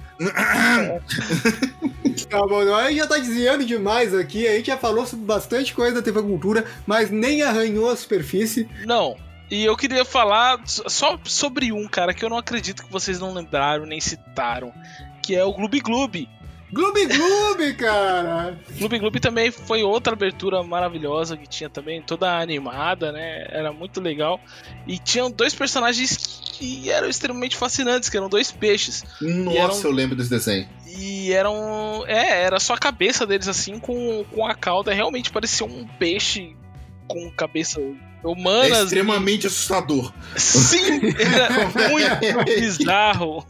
Tá bom, a gente já tá desviando demais aqui. A gente já falou sobre bastante coisa da TV Cultura, mas nem arranhou a superfície. Não. E eu queria falar só sobre um, cara, que eu não acredito que vocês não lembraram nem citaram, que é o Gloob Gloob. Gloob Gloob, cara! Gloob Gloob também foi outra abertura maravilhosa, que tinha também toda animada, né? Era muito legal. E tinham dois personagens que eram extremamente fascinantes, que eram dois peixes. Nossa, eu lembro desse desenho. E eram... era só a cabeça deles assim, com a cauda. Realmente parecia um peixe com cabeça... humanas. É extremamente assustador. Sim, era muito bizarro.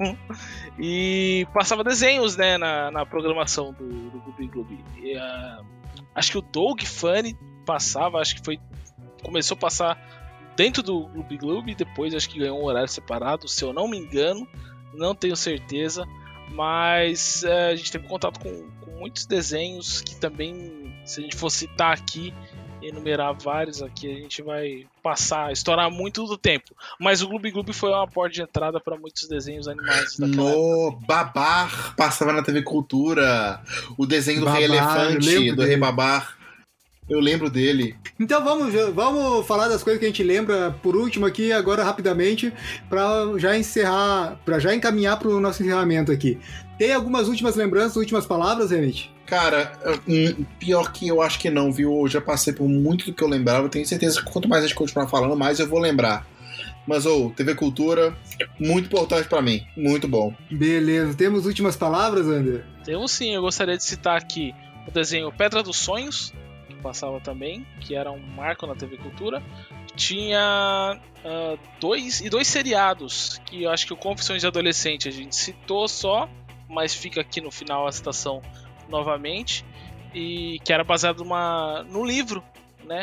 E passava desenhos, né, na programação do Gloob Gloob. Acho que o Doug Funny passava, começou a passar dentro do Gloob Gloob, depois acho que ganhou um horário separado, se eu não me engano, não tenho certeza, mas a gente teve contato com muitos desenhos que também, se a gente for citar aqui, enumerar vários aqui, a gente vai estourar muito do tempo. Mas o Gloob Gloob foi uma porta de entrada para muitos desenhos animados daquela época. Babar passava na TV Cultura. O desenho do Rei Elefante, do Rei Babar. Eu lembro dele. Então vamos falar das coisas que a gente lembra por último aqui, agora rapidamente, para já encerrar, para já encaminhar para o nosso encerramento aqui. Tem algumas últimas lembranças, últimas palavras, Remit? Cara, pior que eu acho que não, viu? Eu já passei por muito do que eu lembrava. Eu tenho certeza que quanto mais a gente continuar falando, mais eu vou lembrar. Mas, TV Cultura, muito importante pra mim. Muito bom. Beleza. Temos últimas palavras, Ander? Temos sim. Eu gostaria de citar aqui o desenho Pedra dos Sonhos, que passava também, que era um marco na TV Cultura. Tinha dois seriados, que eu acho que o Confissões de Adolescente a gente citou só, mas fica aqui no final a citação novamente, e que era baseado no livro, né,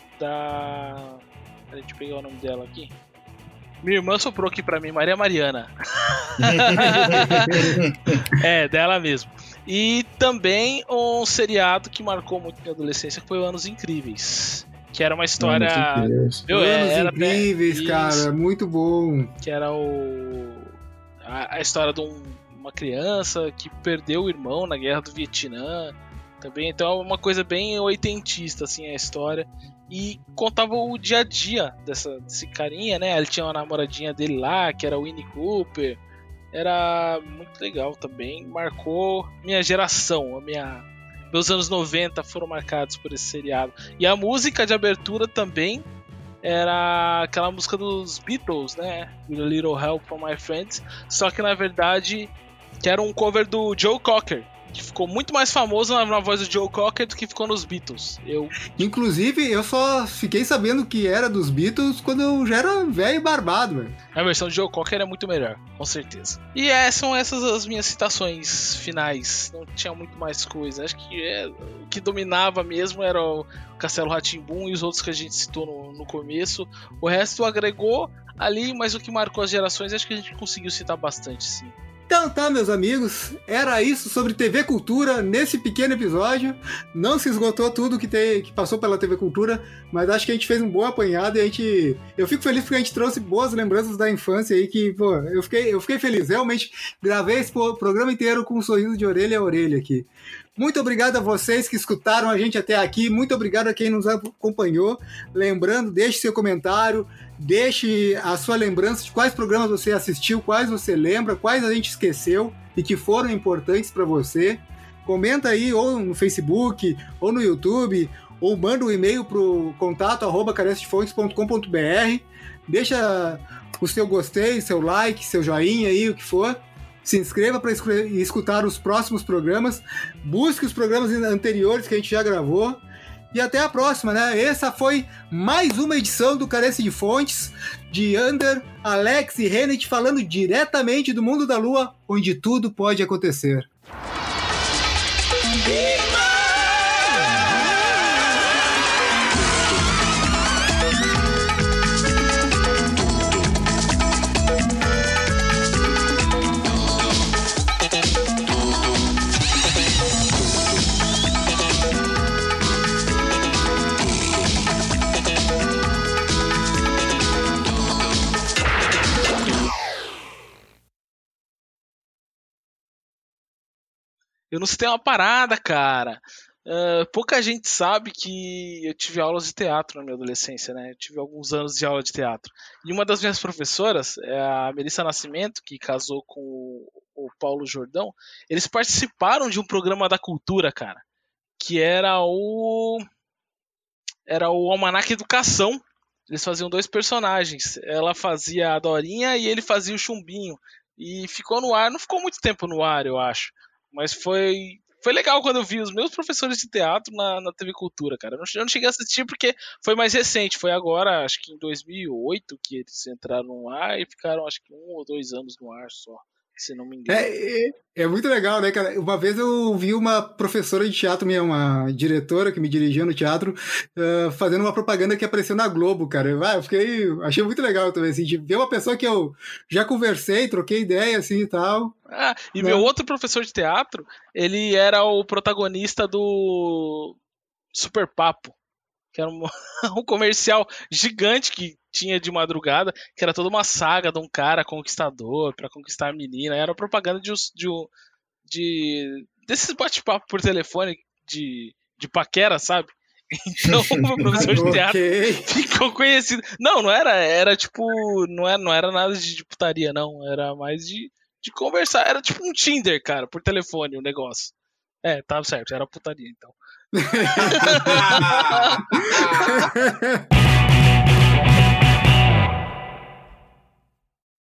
deixa eu pegar o nome dela aqui. Minha irmã soprou aqui pra mim, Maria Mariana. Dela mesmo. E também um seriado que marcou muito minha adolescência, que foi o Anos Incríveis, que era uma história... Anos Incríveis, cara, muito bom. Que era a história de uma criança que perdeu o irmão na guerra do Vietnã também, então é uma coisa bem oitentista assim a história, e contava o dia a dia desse carinha, né? Ele tinha uma namoradinha dele lá, que era o Winnie Cooper, era muito legal também. Marcou minha geração, meus anos 90 foram marcados por esse seriado. E a música de abertura também era aquela música dos Beatles, né? With a Little Help from My Friends. Só que na verdade que era um cover do Joe Cocker, que ficou muito mais famoso na voz do Joe Cocker do que ficou nos Beatles. Inclusive, eu só fiquei sabendo que era dos Beatles quando eu já era velho e barbado, velho. A versão de Joe Cocker é muito melhor, com certeza. E são essas as minhas citações finais. Não tinha muito mais coisa. Acho que o que dominava mesmo era o Castelo Rá-Tim-Bum e os outros que a gente citou no começo. O resto agregou ali, mas o que marcou as gerações, acho que a gente conseguiu citar bastante, sim. Então tá, meus amigos, era isso sobre TV Cultura nesse pequeno episódio. Não se esgotou tudo que passou pela TV Cultura, mas acho que a gente fez um bom apanhado e eu fico feliz porque a gente trouxe boas lembranças da infância aí que, pô, eu fiquei feliz. Realmente gravei esse programa inteiro com um sorriso de orelha a orelha aqui. Muito obrigado a vocês que escutaram a gente até aqui. Muito obrigado a quem nos acompanhou. Lembrando, deixe seu comentário, deixe a sua lembrança de quais programas você assistiu, quais você lembra, quais a gente esqueceu e que foram importantes para você. Comenta aí ou no Facebook, ou no YouTube, ou manda um e-mail para o contato@caresdefontes.com.br. Deixa o seu gostei, seu like, seu joinha aí, o que for. Se inscreva para escutar os próximos programas. Busque os programas anteriores que a gente já gravou. E até a próxima, né? Essa foi mais uma edição do Carece de Fontes, de Ander, Alex e Renet falando diretamente do mundo da Lua, onde tudo pode acontecer. Eu não citei uma parada, cara. Pouca gente sabe que eu tive aulas de teatro na minha adolescência, né? Eu tive alguns anos de aula de teatro. E uma das minhas professoras, a Melissa Nascimento, que casou com o Paulo Jordão, eles participaram de um programa da cultura, cara, que era o Almanac Educação. Eles faziam 2 personagens. Ela fazia a Dorinha e ele fazia o Chumbinho. E ficou no ar, não ficou muito tempo no ar, eu acho. Mas foi legal quando eu vi os meus professores de teatro na TV Cultura, cara. Eu não cheguei a assistir porque foi mais recente. Foi agora, acho que em 2008, que eles entraram no ar e ficaram, acho que 1 ou 2 anos no ar só, se não me engano. É muito legal, né, cara? Uma vez eu vi uma professora de teatro, uma diretora que me dirigia no teatro, fazendo uma propaganda que apareceu na Globo, cara. Achei muito legal também, assim, de ver uma pessoa que eu já conversei, troquei ideia, assim, e tal. Meu outro professor de teatro, ele era o protagonista do Super Papo, que era um comercial gigante que tinha de madrugada, que era toda uma saga de um cara conquistador pra conquistar a menina. Era propaganda desses bate-papo por telefone de paquera, sabe? Então o meu professor de teatro ficou conhecido. Não era tipo, não era nada de putaria, não. Era mais de conversar. Era tipo um Tinder, cara, por telefone o negócio. Tava certo, era putaria, então.